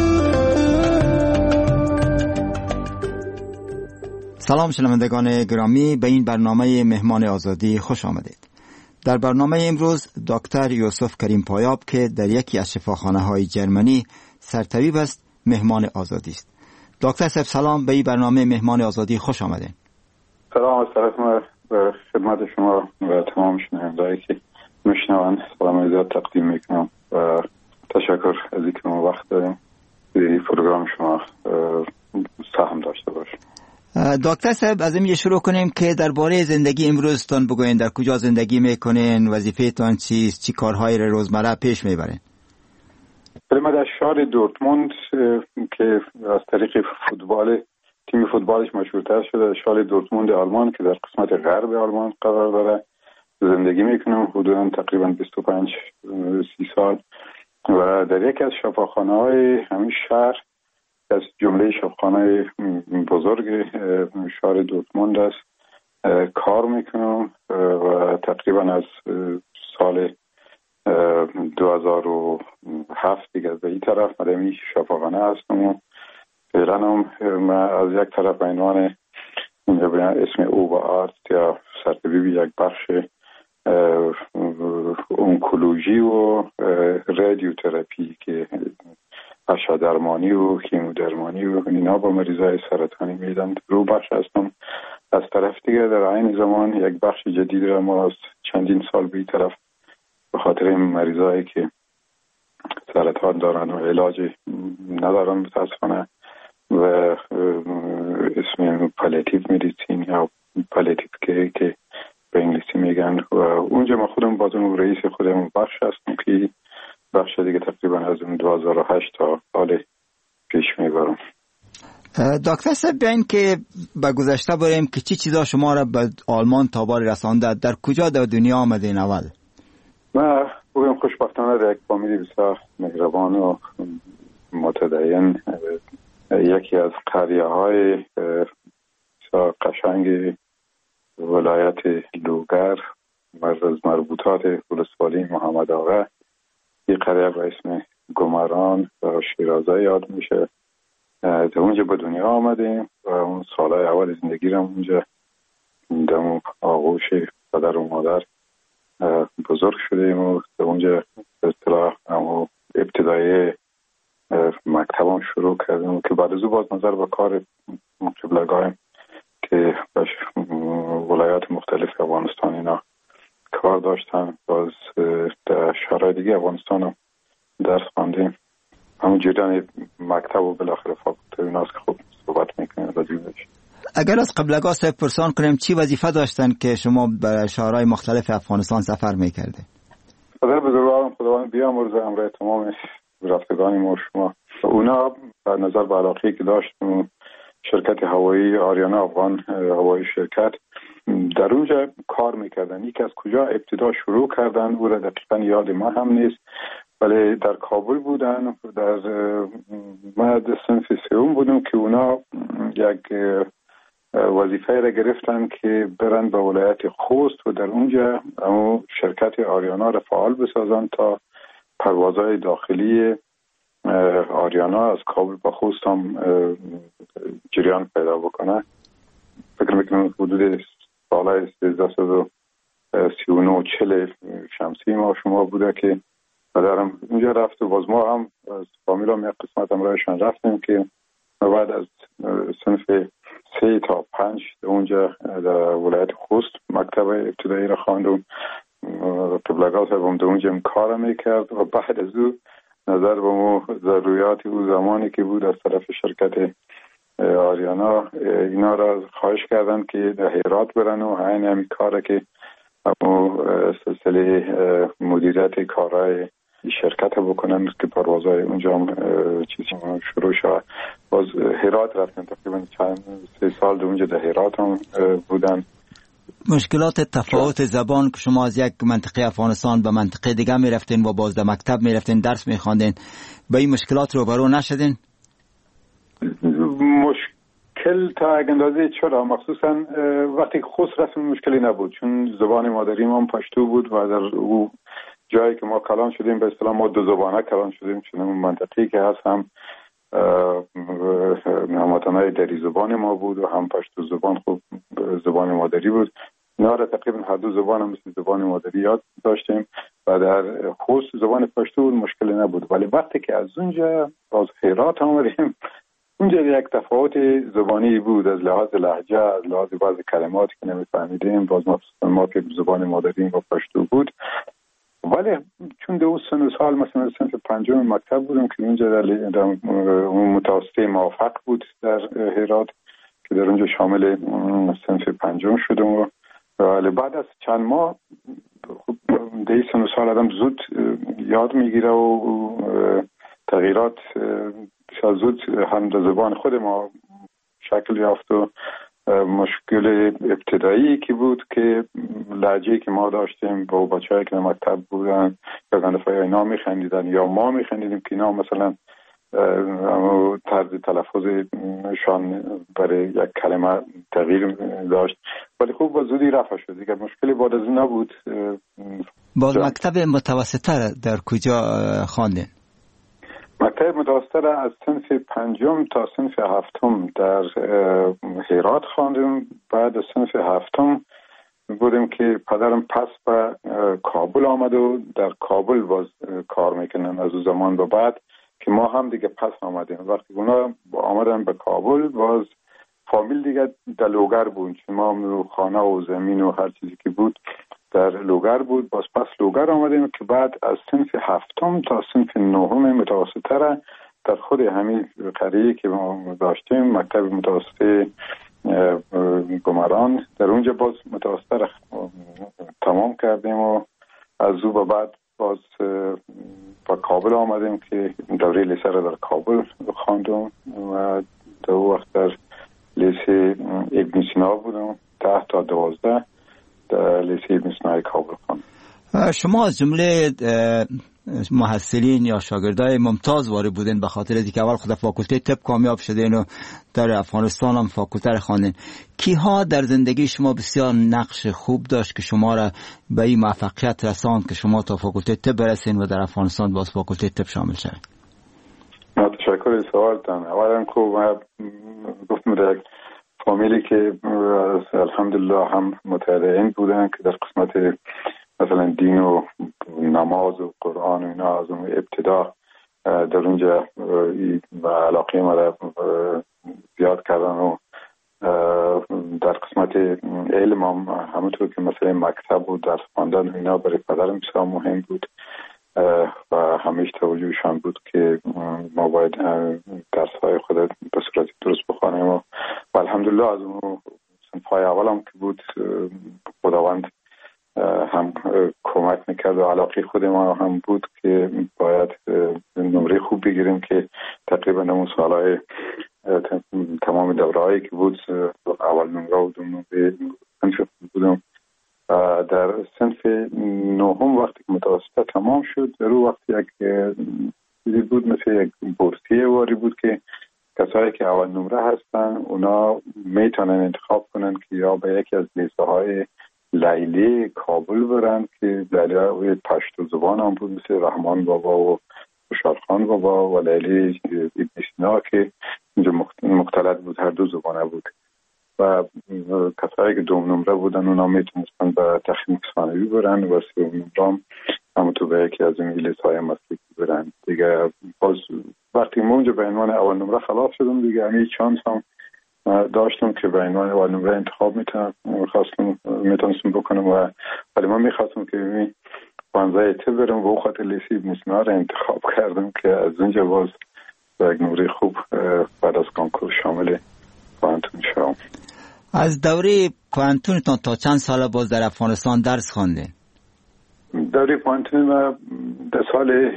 سلام شنوندگان گرامی، به این برنامه مهمان آزادی خوش آمدید. در برنامه امروز دکتر یوسف کریم پایاب که در یکی از شفاخانه‌های جرمنی سرطبیب است مهمان آزادی است. دکتر صاحب سلام، به این برنامه مهمان آزادی خوش آمدید. سلام از طرف ما به خدمت شما و تمام شنوندهایی که میشنوند سلام عزیز تقدیم میکنم و تشکر از اینکه ما وقت داریم در پروگرام شما سهم داشته باشیم. دکتر صاحب از این شروع کنیم که درباره زندگی امروزتان بگوین. در کجا زندگی میکنین؟ وظیفه‌تان چیست؟ چی کارهایی روزمره پیش میبرین؟ من در شهر دورتموند که از طریق فوتبال تیم فوتبالش مشهورتر شده، شهر دورتموند آلمان که در قسمت غرب آلمان قرار داره زندگی میکنم حدودا تقریبا 25-30 سال و در یکی از شفاخانه‌های همین شهر از جمله شفاخانه بزرگ شهر دورتموند است کار میکنم و تقریبا از سال 2007 دیگه به این طرف من شفاخانه هستم و فعلا من از یک طرف به عنوان اسم او و آرت یا سرطبیب یک بخش اونکولوژی و رادیوتراپی که اشعه‌درمانی و کیمودرمانی و اینا با مریضای سرطانی میدن رو بخش هستم. از طرف دیگه در عین زمان یک بخش جدید را ما از چندین سال به این طرف به خاطر این مریضایی که سرطان دارن و علاج ندارن متاسفانه و اسم پالیاتیو مدیسین یا پالیاتیو کیر که به انگلیسی میگن و اونجا ما خودم بازم رئیس خودم بخش هستم که بخش دیگه تقریبا از 2008 تا حال پیش میبرم. دکتر صاحب بیاین که به گذشته بریم که چی چیزا شما را به آلمان تابار رسانده؟ در کجا در دنیا آمدین اول؟ من بگم خوشبختانه در یک فامیلی بسیار مهربان و متدین یکی از قریه های قشنگ ولایت لوگر از مربوطات ولسوالی محمد آقا، این قریه به اسم گمران و شیرازه یاد میشه. در اونجا به دنیا آمدیم و اون سالهای اول زندگی رو اونجا در آغوش پدر و مادر بزرگ شدیم و در اونجا به اصطلاح ابتدایی مکتبم شروع کردیم که بعد از او باز نظر به کار قبلگاهیم که ولایات مختلف افغانستان اینا کار داشتن. باز در شهرهای دیگه افغانستان هم درس خواندیم. همون جریان مکتب و بالاخره فاکولته ایناست که خوب صحبت میکنیم راجعش. اگر از قبلگاه صاحب پرسان کنیم چی وظیفه داشتن که شما به شهرهای مختلف افغانستان سفر میکرده؟ پدر بزرگوارم خداوند بیامرزه همراه تمام رفتگان ما شما اونا در نظر به علاقه‌ای که داشتم شرکت هوایی آریانا افغان هوایی شرکت در اونجا کار میکردن. یکی از کجا ابتدا شروع کردن او را دقیقا یاد ما هم نیست ولی در کابل بودن. در من در صنف سوم بودم که اونا یک وظیفه را گرفتن که برن به ولایت خوست و در اونجا شرکت آریانا را فعال بسازن تا پروازهای داخلی آریانا از کابل به خوست هم جریان پیدا بکنه. فکر میکنم حدود سال 1339-40 شمسی ما شما بوده که مادرم اونجا رفت و باز ما هم از فامیل هم یک قسمت همراهشان رفتیم که بعد از صنف 3 تا 5 اونجا در ولایت خوست مکتب ابتدایی را خواندم. قبلگاه صاحبم در اونجا کار میکرد و بعد از او نظر به مو ضروریات او زمانی که بود از طرف شرکت آریانا اینا را خواهش کردن که در هرات برن و عین همین کاره که همون سلسله مدیریت کارهای شرکت بکنن که پروازهای اونجا هم چیزی شروع شد. باز هرات رفتن، تقریبا چند 3 سال اونجا در هرات هم بودن. مشکلات تفاوت زبان که شما از یک منطقه افغانستان به منطقه دیگه می رفتین و باز در مکتب می رفتین درس می خواندین، به این مشکلات روبرو نشدین؟ مشکل تا یک اندازه چرا، مخصوصا وقتی خوست رفتیم مشکلی نبود چون زبان مادری ما پشتو بود و در او جایی که ما کلان شدیم به اصطلاح ما 2 زبانه کلان شدیم، چون اون منطقی که هست هم هموطنای دری زبان ما بود و هم پشتو زبان خوب زبان مادری بود. اینا را تقریبا هر 2 زبان هم مثل زبان مادری یاد داشتیم و در خوست زبان پشتو بود، مشکلی نبود. ولی وقتی که از اونجا باز هرات آمدیم اونجا یک تفاوت زبانی بود از لحاظ لهجه، از لحاظ بعضی کلماتی که نمیفهمیدیم، باز ما که زبان مادریم و پشتو بود. ولی چون دو سن سال مثلا صنف 5 مکتب بودم که اونجا در متوسطه موفق بود در هرات که در اونجا شامل صنف 5 شدم. ولی بعد از چند ماه در سن سال آدم زود یاد میگیره و تغییرات بسیار زود هم در زبان خود ما شکل یافت و مشکل ابتدایی که بود که لهجه‌ای که ما داشتیم با بچه‌هایی که در مکتب بودن یا گندفای اینا میخندیدن یا ما میخندیدیم که اینا مثلا طرز تلفظشان برای یک کلمه تغییر داشت. ولی خوب با زودی رفع شد دیگه، مشکلی بعد از این نبود. باز مکتب متوسطه در کجا خواندین؟ مکتب متوسطه از صنف 5 تا صنف 7 در هرات خواندم. بعد از صنف 7 بودیم که پدرم پس به کابل آمد و در کابل باز کار میکنن از اون زمان به بعد که ما هم دیگه پس آمدیم. وقتی اونا آمدن به کابل باز فامیل دیگه در لوگر بود، چون ما خانه و زمین و هر چیزی که بود در لوگر بود. باز پس لوگر آمدیم که بعد از صنف 7 تا صنف 9 متوسطه را در خود همین قریه که ما داشتیم مکتب متوسطه گمران در اونجا باز متوسطه را تمام کردیم و از او به بعد باز با کابل آمدیم که دوره لیسه را در کابل خواندم و در وقت در لیسه ابن سینا بودم 10 تا 12 در لیسه ابن سینا کابل خواندم. شما از جمله محصلین یا شاگردای ممتاز وارد بودین به خاطر اینکه اول خود فاکولته طب کامیاب شدین و در افغانستان هم فاکولته را خواندین. کیها در زندگی شما بسیار نقش خوب داشت که شما را به این موفقیت رساند که شما تا فاکولته طب برسین و در افغانستان باز فاکولته طب شامل شوید؟ تشکر سوالتان. اولا خوب گفتم در یک فامیلی که الحمدلله هم متدین بودن که در قسمت مثلا دین و نماز و قرآن و اینا از اون ابتدا در اونجا و علاقه ما را زیاد کردن و در قسمت علم هم همونطور که مثلا مکتب و درس خواندن اینا برای پدرم بسیار مهم بود و همیشه توجهشان بود که ما باید درس‌های خود به صورت درست بخوانیم و الحمدلله از اون صنف‌های اول هم که بود خداوند هم کمک میکرد و علاقه خود ما هم بود که باید نمره خوب بگیریم که تقریبا اون سالهای تمام دوره‌هایی که بود اول نمره و دوم نمره صنف بودم. در صنف 9 وقتی که متوسطه تمام شد در اون وقت یک چیزی بود مثل یک بورسیه واری بود که کسایی که اول نمره هستن اونا میتونن انتخاب کنن که یا به یکی از لیسه های لیلی کابل برن که لیلی پشتو زبان هم بود مثل رحمان بابا و خوشحالخان بابا و لیلی ابن سینا که اینجا مختلط بود، هر 2 زبانه بود و کسایی که 2 نمره بودن اونا میتونستن به تخمین ثانوی برن و 3 نمره همونطور به یکی از این لیسه های مسلکی برن دیگه. باز وقتی اونجا به عنوان اول نمره خلاص شدم دیگه همین چانس هم داشتم که به عنوان اول نمره انتخاب میتونستم بکنم ولی من میخواستم که می پانزه ته برم و خاطر لیسی ابن سینا رو انتخاب کردم که از اونجا باز یک نمره خوب بعد از کنکور شامل پانتون شدم. از دوره پانتونتان تا چند سال باز در افغانستان درس خواندین؟ دوره پانتون ما در سال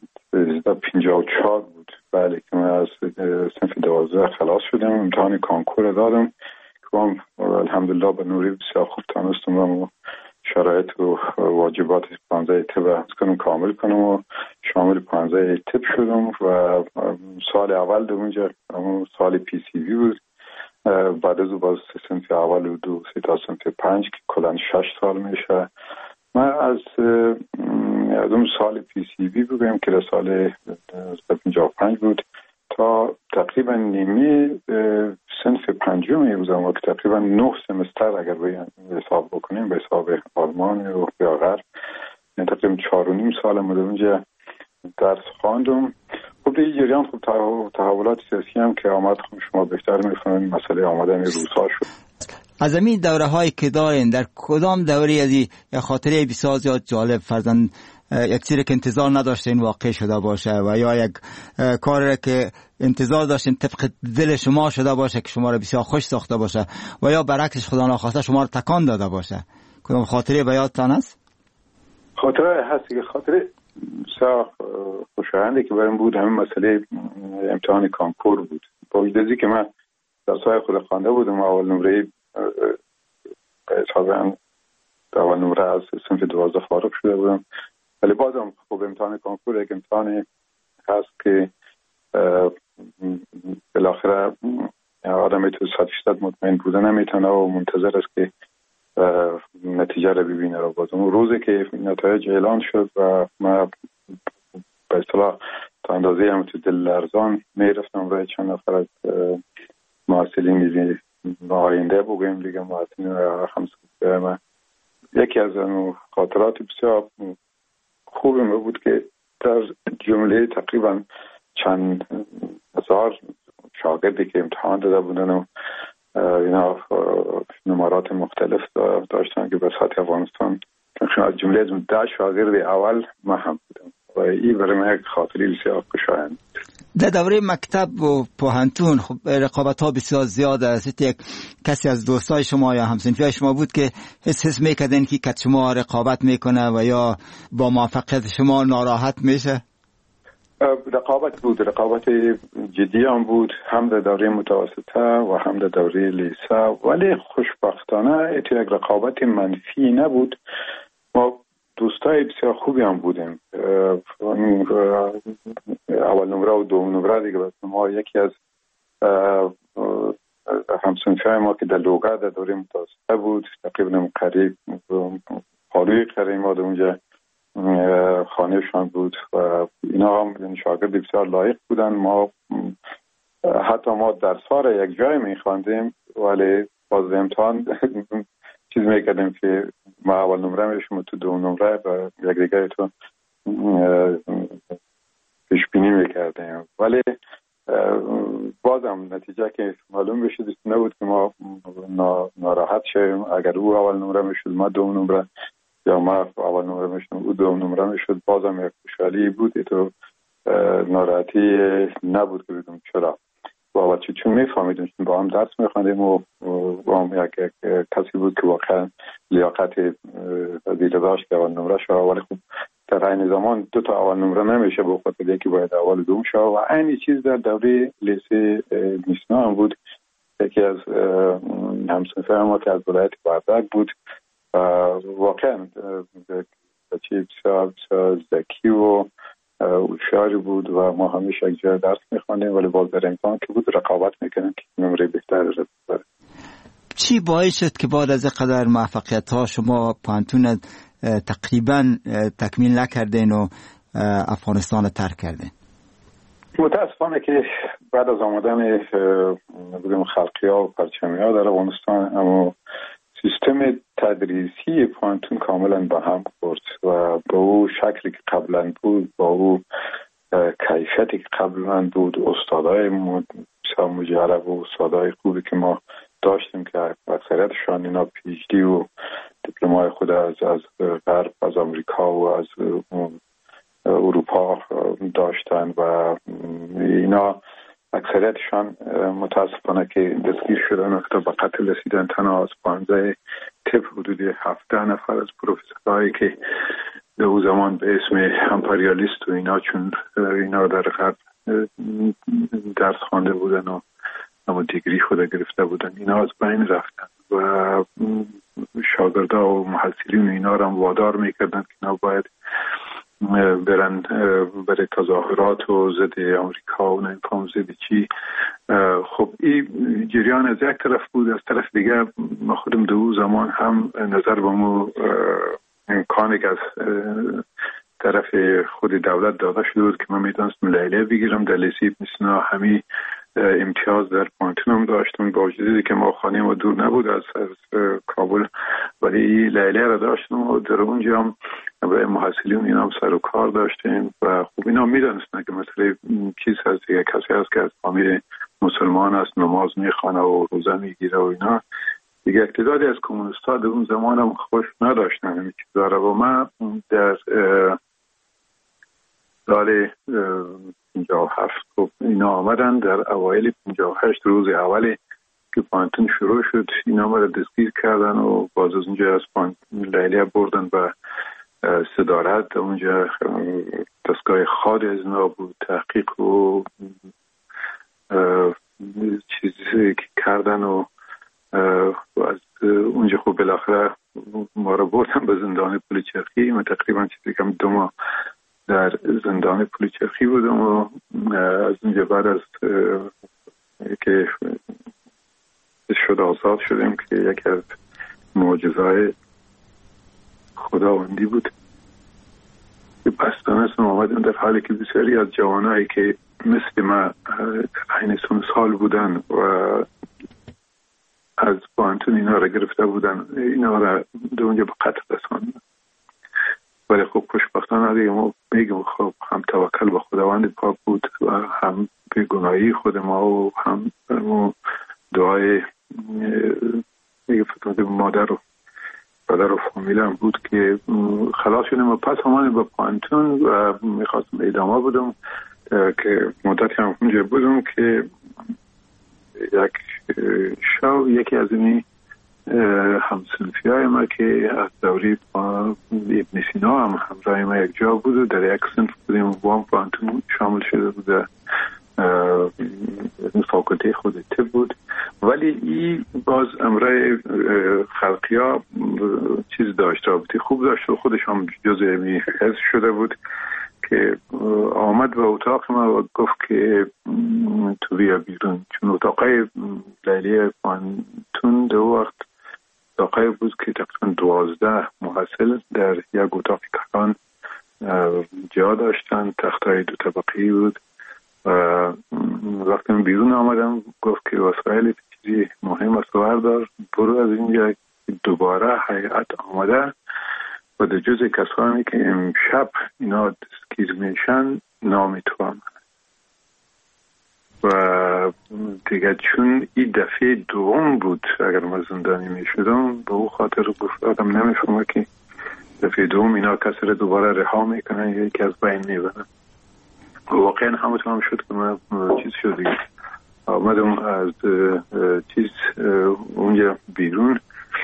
54 بود. بله که من از صنف 12 خلاص شدم، امتحان کانکور دادم که من الحمدلله به نوری بسیار خوب تانستم و شرایط و واجبات 15 تب کنم کامل کنم و شامل 15 تب شدم و سال اول در اونجا سال پی سی وی بود. بعد از باز صنف اول و 2 تا صنف 5 که کلاً 6 سال میشه. من از اون سال پی سی وی بگویم که در سال 55 بود تا تقریبا نیمی صنف پنجم بودم که تقریبا 9 سمستر اگر به حساب بکنیم به حساب آلمان و یا غرب، یعنی تقریبا 4.5 سال من اونجا درس خواندم. خب دیگه جریان خب تحولات سیاسی هم که آمد، خب شما بهتر میفهمید، مسئله آمدن روس‌ها شد. از این دوره هایی که دارین در کدام دوره از یک خاطره بسیار زیاد جالب فرزند یک چیزی که انتظار نداشتین واقع شده باشه و یا یک کاری که انتظار داشتین طبق دل شما شده باشه که شما را بسیار خوش ساخته باشه و یا برعکسش خدا ناخواسته شما را تکان داده باشه، کدام خاطره به یادتان است؟ خاطره هست که خاطره بسیار خوشایندی که برایم بود همین مسئله امتحان کانکور بود. با وجودی که من درس‌های خود خوانده بودم، اول نمره حساباً اول نمره از صنف 12 فارغ شده بودم، ولی بازم خب امتحان کانکور یک امتحانی هست که بالاخره آدم تو 100% مطمئن بودن نمیتونه و منتظر است که نتیجه رو ببینه. رو بازم روزی که نتایج اعلان شد و ما به اصطلاح تا اندازه هم تو دل لرزان میرفتم و چند نفر از محصلین آینده بگویم دیگه محصلین همسایه من، یکی از خاطرات بسیار خوبی ما بود که در جمله تقریبا چند هزار شاگردی که امتحان داده بودن و اینا نمرات مختلف داشتن که به سطح افغانستان از جمله از 10 شاگرد اول ما هم بودم و این برای من یک خاطری بسیار خوشایند. در دوره مکتب و پوهنتون خب رقابت ها بسیار زیاد است. یک کسی از دوستای شما یا همسنفیای شما بود که حس میکردن که کت شما رقابت میکنه و یا با موفقیت شما ناراحت میشه؟ رقابت بود، رقابت جدی هم بود، هم در دوره متوسطه و هم در دوره لیسه، ولی خوشبختانه یک رقابت منفی نبود. ما دوستای بسیار خوبی هم بودیم. اول نمره و دوم نمره دیگه ما یکی از همسنفیای ما که در لوگا در دوره متوسطه بود تقریبا قریب حالوی قریب ما در اونجا خانهشان بود و اینا هم شاگرد بسیار لایق بودن. ما حتی ما در سال یک جای میخواندیم ولی باز امتحان چیز میکردیم که ما اول نمره میشیم تو دوم نمره و یک دیگه تو پیش بینی میکردیم، ولی بازم نتیجه که معلوم بشه نبود که ما ناراحت شیم. اگر او اول نمره میشد ما دوم نمره یا ما اول نمره میشد او دوم نمره میشد، بازم یک خوشحالی بود. تو ناراحتی نبود که بگم چرا بابا چون میفهمیدیم با هم درس میخواندیم و با هم یک کسی بود که واقعا لیاقت دیده داشت که اول نمره شد، ولی خب در این زمان 2 تا اول نمره نمیشه به خاطر یکی باید اول دوم شد و این چیز در دوره لیسه میسنا هم بود. یکی از همسنفای ما که از ولایت وردک بود واقعا بچه بسیار ذکی و هوشیاری بود و ما همیشه یک جای درس میخوانیم ولی باز در امتحان که بود رقابت میکنیم که نمره بهتر رسید. چی باعث شد که بعد از قدر موفقیت ها شما پوهنتون تقریبا تکمیل نکردین و افغانستان رو ترک کردین؟ متاسفانه که بعد از آمدن بودیم خلقی ها و پرچمی ها در افغانستان اما سیستم تدریسی پوهنتون کاملا به هم خورد و با او شکلی که قبلا بود با او کیفیتی که قبل من بود، استادای مجرب و استادای خوبی که ما داشتیم که اکثریتشان اینا پی‌اچ‌دی و دیپلمای خود از غرب، از آمریکا و از اروپا داشتن و اینا اکثریتشان متاسفانه که دستگیر شدن و به قتل رسیدن. تنها از 15 طب حدود 17 نفر از پروفسورهایی که در اون زمان به اسم امپریالیست و اینا، چون اینا در غرب درس خوانده بودن و اما دیگری خود گرفته بودن، اینا از بین رفتن و شاگردا و محصلین اینا را وادار میکردن که اینا باید برن برای تظاهرات و ضد آمریکا و نمیفهم ضد چی. خب این جریان از یک طرف بود، از طرف دیگه ما خودم دو زمان هم نظر به مو امکانی که از طرف خود دولت داده شده بود که من میتونستم لیلیه بگیرم در لیسه مثلا همین امتیاز در پانتون هم داشتم، با وجودی که ما خانه ما دور نبود از کابل، ولی لیلیه را داشتم و در اونجا هم برای محصلین اینا هم سر و کار داشتیم و خب اینا میدونستن که مثلا چیز هست، یک کسی هست که از فامیل مسلمان است، نماز میخوانه و روزه میگیره و اینا دیگه. اقتداری از کمونیست‌ها در اون زمان هم خوش نداشتن همین چیزا را و من در سال 57 خب اینا آمدن در اوایل 58 روز اولی که پانتون شروع شد اینا ما را دستگیر کردن و باز از اونجا از لیلیه بردن و صدارت. اونجا دستگاه خاد از اینا بود، تحقیق و چیزی که کردن و از اونجا خب بالاخره ما را بردن به زندان پلیچرخی. من تقریبا چیزی کم 2 ماه در زندان پلیچرخی بودم و از اونجا بعد از که شد آزاد شدیم که یکی از معجزه‌های خداوندی بود که بس دانستم آمدم در حالی که بسیاری از جوانایی که مثل من این سن سال بودن و از پانتون اینا را گرفته بودن، اینا را در اونجا به قتل رساندن. ولی خب خوشبختانه دیگه ما میگم خب هم توکل به خداوند پاک بود و هم به گناهی خود ما و هم دعای میگه فتاده مادر و پدر و فامیلم بود که خلاص شدیم و پس همانه به پانتون و میخواستم ادامه بودم که مدتی هم اونجا بودم که یک شو یکی از اینی همسنفی های ما که از دوری ابن سینا هم همراه ما یک جا بود و در یک سنف بودیم و با هم پانتون شامل شده بود، فاکلته خود طب بود. ولی این باز امرای خلقی ها چیز داشت، رابطی خوب داشت و خودش هم جزء حزب شده بود که آمد به اتاق ما و گفت که تو بیا بیرون، چون اتاقای لیلیه پانتون دو وقت اتاقای بود که تقریبا 12 محصل در یک اتاق کلان جا داشتن، تختای 2 طبقه‌ای بود و وقتی من بیرون آمدم گفت که وسایل چیزی مهم است بردار برو از اینجا. دوباره هیئت آمده و در جز کسانی که امشب اینا دستگیر میشن نام تو هم و دیگه چون این دفعه دوم بود اگر من زندانی میشدم به او خاطر گفت آدم نمیفهمه که دفعه دوم اینا کسی رو دوباره رها میکنن یا یکی از بین میبرن. واقعا همونطور هم شد که من چیز شد دیگه آمدم از چیز اونجا بیرون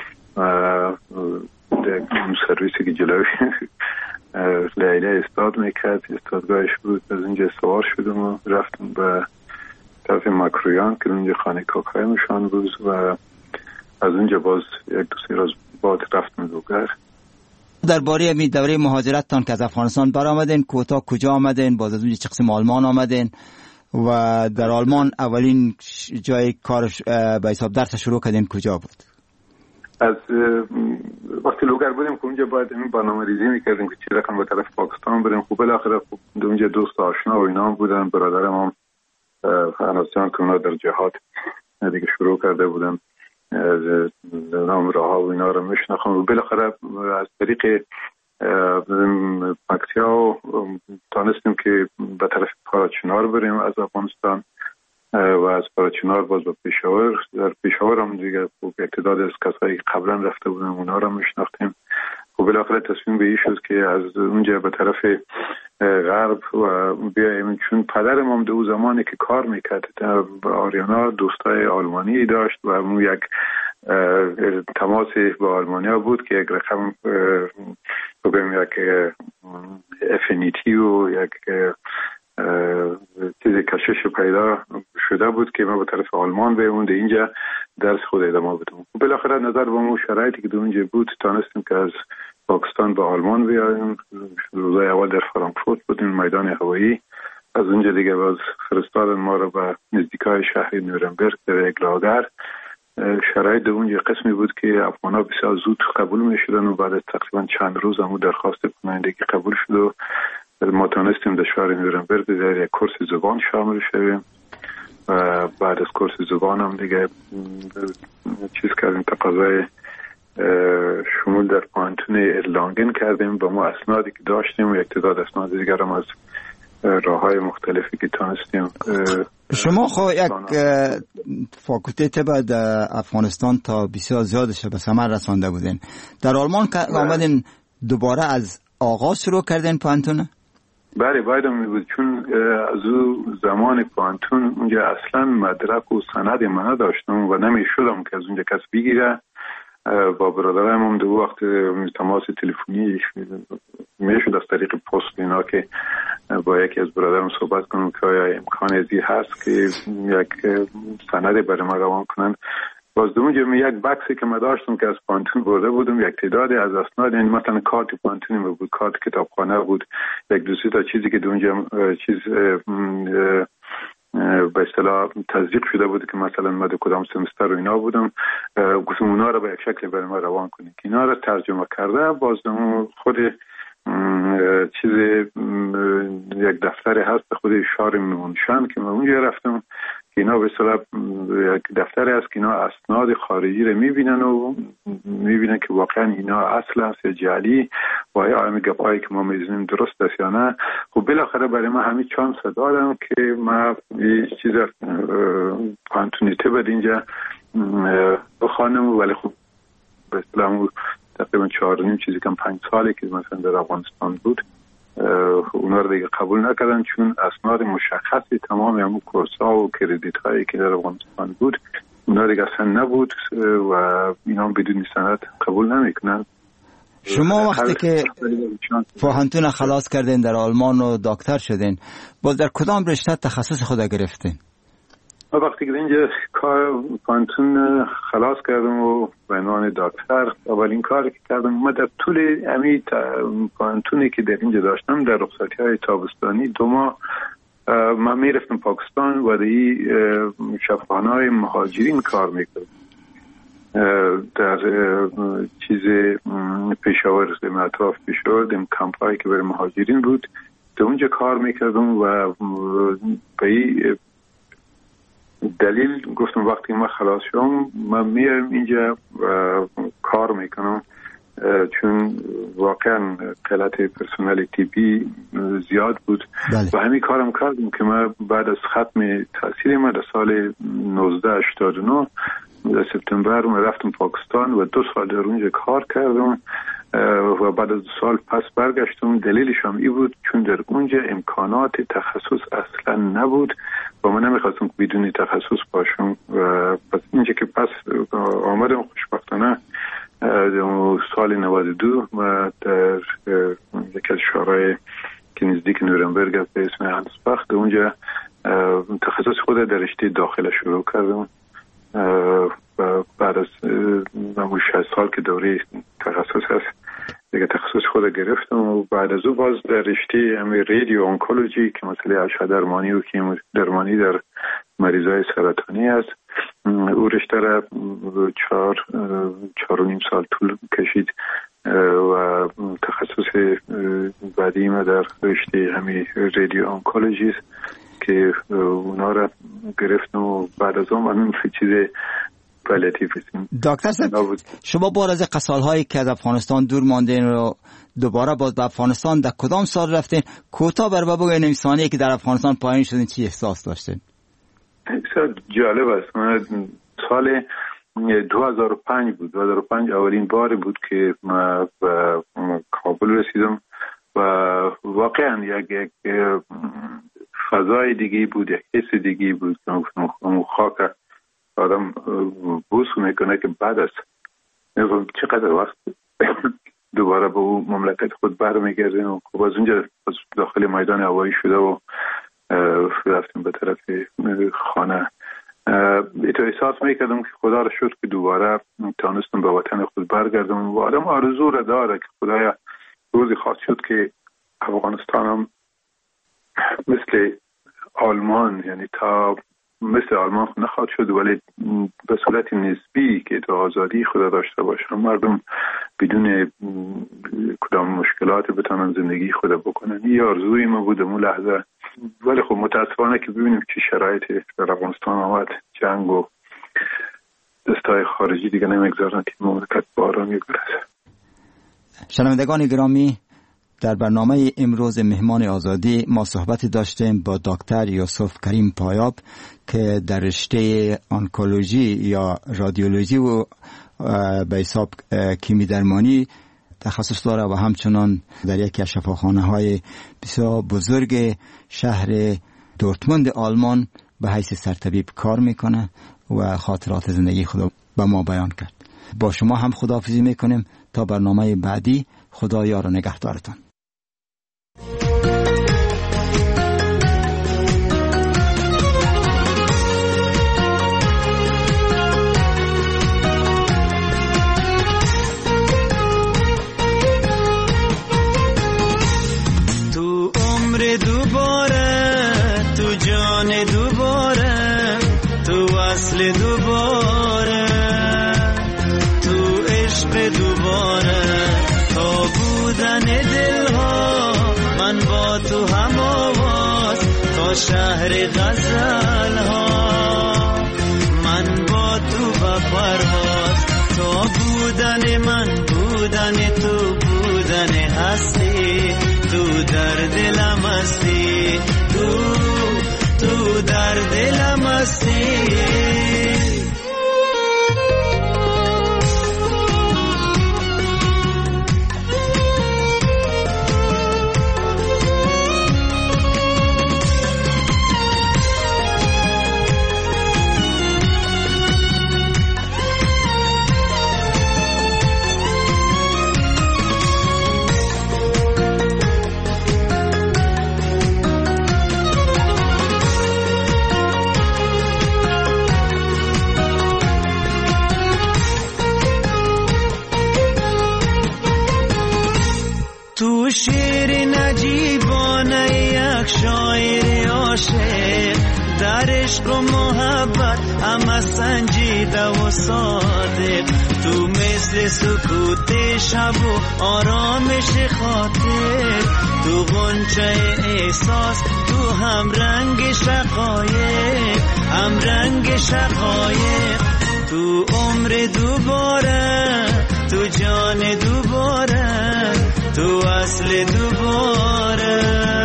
در اون سرویسی که جلوی لیلیه استاد میکرد، استادگاهش بود، از اینجا سوار شدم و رفتم به طرف مکرویان که اونجا خانه کاکای مشان بود و از اونجا باز 1-2 روز بعد رفتم لوگر. درباره می دوره مهاجرتتان که از افغانستان برآمدین کوتا کجا آمدین؟ باز از اونجا چه قسم آلمان آمدین و در آلمان اولین جای کار به حساب درس شروع کردین کجا بود؟ از وقتی لوگر بودیم که اونجا باید این برنامه ریزی میکردیم که چی رقم به طرف پاکستان بریم. خب بالاخره اونجا دوست آشنا و اینا هم بودن، برادرم هم فرانسیان که اونا در جهاد دیگه شروع کرده بودن نام راه ها و اینا رو میشناختم و بالاخره از طریق پکتیا تانستیم که به طرف پاراچنار بریم از افغانستان و از پاراچنار باز به پشاور. در پشاور هم دیگه تعداد از کسایی که قبلا رفته بودن اونا رو میشناختیم. و بالاخره تصمیم به این شد که از اونجا به طرف غرب و بیاییم، چون پدرم هم دو زمانی که کار میکرد آریانا دوستای آلمانی داشت و اون یک تماسی با آلمانیا بود که یک رقم بگویم یک افینیتی و یک چیز کشش پیدا شده بود که ما به طرف آلمان بیمونده اینجا درس خود ادامه بدم. بالاخره نظر به اون شرایطی که اونجا بود تانستیم که از پاکستان به آلمان بیاییم. روزای اول در فرانکفورت بودیم، میدان هوایی. از اونجا دیگه باز فرستادن ما رو به نزدیکای شهر نورنبرگ در یک لاگر. شرایط اونجا قسمی بود که افغان‌ها بسیار زود قبول می‌شدن و بعد از تقریبا چند روز هم درخواست پناهندگی قبول شد و ما تانستیم در شهر نورنبرگ در یک کورس زبان شامل شویم و بعد از کورس زبان هم دیگه چیز کردیم، تقاضای شمول در پانتون ارلانگن کردیم با ما اسنادی که داشتیم و یک تعداد اسناد دیگر هم از راه‌های مختلفی که تانستیم. شما خب یک فاکولته طب در افغانستان تا بسیار زیادش به ثمر رسانده بودین. در آلمان که آمدین دوباره از آغاز شروع کردین پانتون؟ بله باید هم بود، چون از او زمان پانتون اونجا اصلا مدرک و سند من نداشتم و نمیشدم که از اونجا کس بگیره. با برادرم هم دو وقت تماس تلفنی میشد از طریق پست اینا که با یکی از برادرم صحبت کنم که آیا امکان ازی هست که یک سندی برای ما روان کنن. باز دومجا یک بکسی که من داشتم که از پانتون برده بودم، یک تعدادی از اسناد، یعنی مثلا کارت پانتونی بود، کارت کتابخانه بود، یک دو سه تا چیزی که دومجا چیز به اصطلاح تصدیق شده بود که مثلا من در کدام سمستر و اینا بودم، گفتم اونا رو به یک شکل برای ما روان کنیم که اینا رو ترجمه کرده. باز خود چیز یک دفتری هست خود شهر مونشان که من اونجا رفتم که اینا به اصطلاح یک دفتری هست که اینا اسناد خارجی رو میبینن و میبینن که واقعا اینا اصل است یا جعلی و آیا همین گپایی که ما میزنیم درست است یا نه. خب بالاخره برای ما همین چانس دادم که ما یه چیز پانتونیته بد اینجا بخوانم، ولی خب به اصطلاح تقریبا 4.5 چیزی کم 5 سالی که مثلا در افغانستان بود اونا رو دیگه قبول نکردن، چون اسناد مشخصی تمام همون کورس‌ها و کردیت هایی که در افغانستان بود اونا دیگه اصلا نبود و اینا بدون سند قبول نمیکنن. شما وقتی که پانتون خلاص کردین در آلمان و دکتر شدین، باز در کدام رشته تخصص خود گرفتین؟ وقتی که اینجا کار پانتون خلاص کردم و به عنوان دکتر اولین کاری که کردم، من در طول امی پانتونی که در اینجا داشتم در رخصتی های تابستانی 2 ماه من میرفتم پاکستان و در شفاخانه های مهاجرین کار میکردم در چیز پشاور، در اطراف پشاور، در کمپ هایی که برای مهاجرین بود در اونجا کار میکردم و به دلیل گفتم وقتی من خلاص شدم من میرم اینجا کار میکنم، چون واقعا قلت پرسنل تیپی زیاد بود. بله. و همین کارم کردم که من بعد از ختم تحصیل من در سال 1989 در سپتامبر من رفتم پاکستان و 2 سال در اونجا کار کردم و بعد از 2 سال پس برگشتم. دلیلش هم این بود چون در اونجا امکانات تخصص اصلا نبود و من نمیخواستم که بدون تخصص باشم و پس اینجا که پس آمدم خوشبختانه سال 92 و در یکی از شهرهای که نزدیک نورنبرگ به اسم هانسباخ در اونجا تخصص خود در رشته داخله شروع کردم و بعد از 6 سال که دوره تخصص هست دیگه تخصص خود گرفتم و بعد از او باز در رشته رادیو آنکولوژی که مسئله اشعه درمانی و کیمو درمانی در مریضای سرطانی است، او رشته را 4.5 سال طول کشید و تخصص بعدی ما در رشته همین رادیو آنکولوژی است که اونا را گرفتم و بعد از اون من چیز دکتر صاحب، شما بار از قصال هایی که از افغانستان دور ماندین رو دوباره باز به افغانستان در کدام سال رفتین؟ کوتاه برای بگوین این ثانیه که در افغانستان پایین شدین چی احساس داشتین؟ جالب است. من سال 2005 بود. 2005 اولین بار بود که من به کابل رسیدم و واقعا یک فضای دیگه بود، یک حس دیگه بود. خاک آدم بوس میکنه که بعد است نمیدونم چقدر وقت دوباره به اون مملکت خود برمیگردیم و خب از اونجا داخل میدان هوایی شده و رفتیم به طرف خانه. ایتا احساس میکردم که خدا را شکر که دوباره تانستم به وطن خود برگردم و آدم آرزو را داره که خدایا روزی خواست شد که افغانستان هم مثل آلمان، یعنی تا مثل آلمان نخواهد شد ولی به صورت نسبی که تا آزادی خدا داشته باشه، مردم بدون کدام مشکلات بتونن زندگی خدا بکنن. این آرزوی ما بود اون لحظه، ولی خب متاسفانه که ببینیم چه شرایطی در افغانستان آمد، جنگ و دستای خارجی دیگه نمیگذارن که مملکت به آرامی برسه. شنوندگان گرامی، در برنامه امروز مهمان آزادی ما صحبت داشتیم با دکتر یوسف کریم پایاب که در رشته آنکولوژی یا رادیولوژی و به حساب کیمی درمانی تخصص داره و همچنان در یکی از شفاخانه‌های بسیار بزرگ شهر دورتموند آلمان به حیث سرطبیب کار میکنه و خاطرات زندگی خود به ما بیان کرد. با شما هم خداحافظی میکنیم تا برنامه بعدی. خدا یار و نگهدارتان. تو عمر دوباره، تو جان دوباره، تو وصل دوباره، تو عشق دوباره، تا بودن دلها من با تو هم آواز، تا شهر غزل ها من با تو به پرواز، تا بودن من بودن تو بودن هستی، تو در دلم هستی، تو در دلم هستی. تو شعر نجیبانه یک شاعر عاشق، در عشق و محبت همه سنجیده و صادق، تو مثل سکوت شب و آرامش خاطر، تو غنچه احساس، تو هم رنگ شقایق، هم رنگ شقایق، تو عمر دوباره، تو جان دوباره، تو اصل دوباره،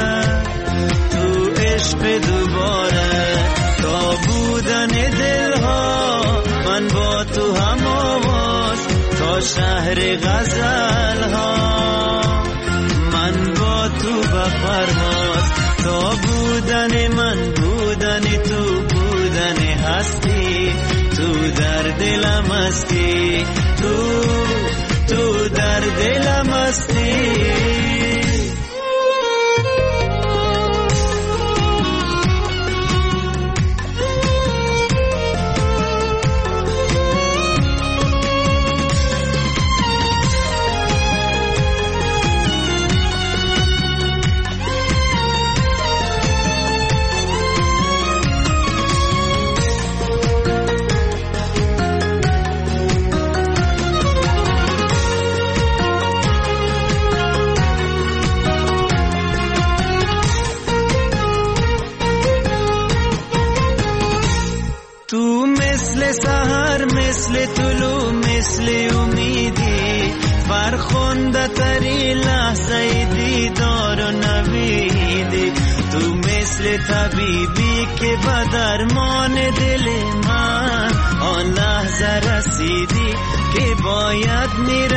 تو عشق دوباره، تا بودن دلها من با تو هم آواز، تا شهر غزل ها من با تو به پرواز، تا بودن من بودن تو بودن هستی، تو در دلم هستی، تو در دلم هستی. زنده تری لحظه دیدار و نویدی، تو مثل طبیبی که به درمان دل من آن لحظه رسیدی که باید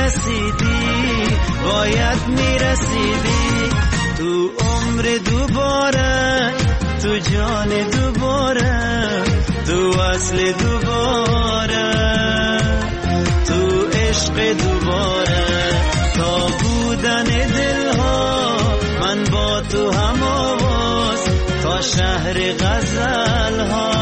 میرسیدی، تو عمر دوباره، تو جان دوباره، تو اصل دوباره، تو عشق دوباره، تا بودن دلها من با تو هم آواز، تا شهر غزل ها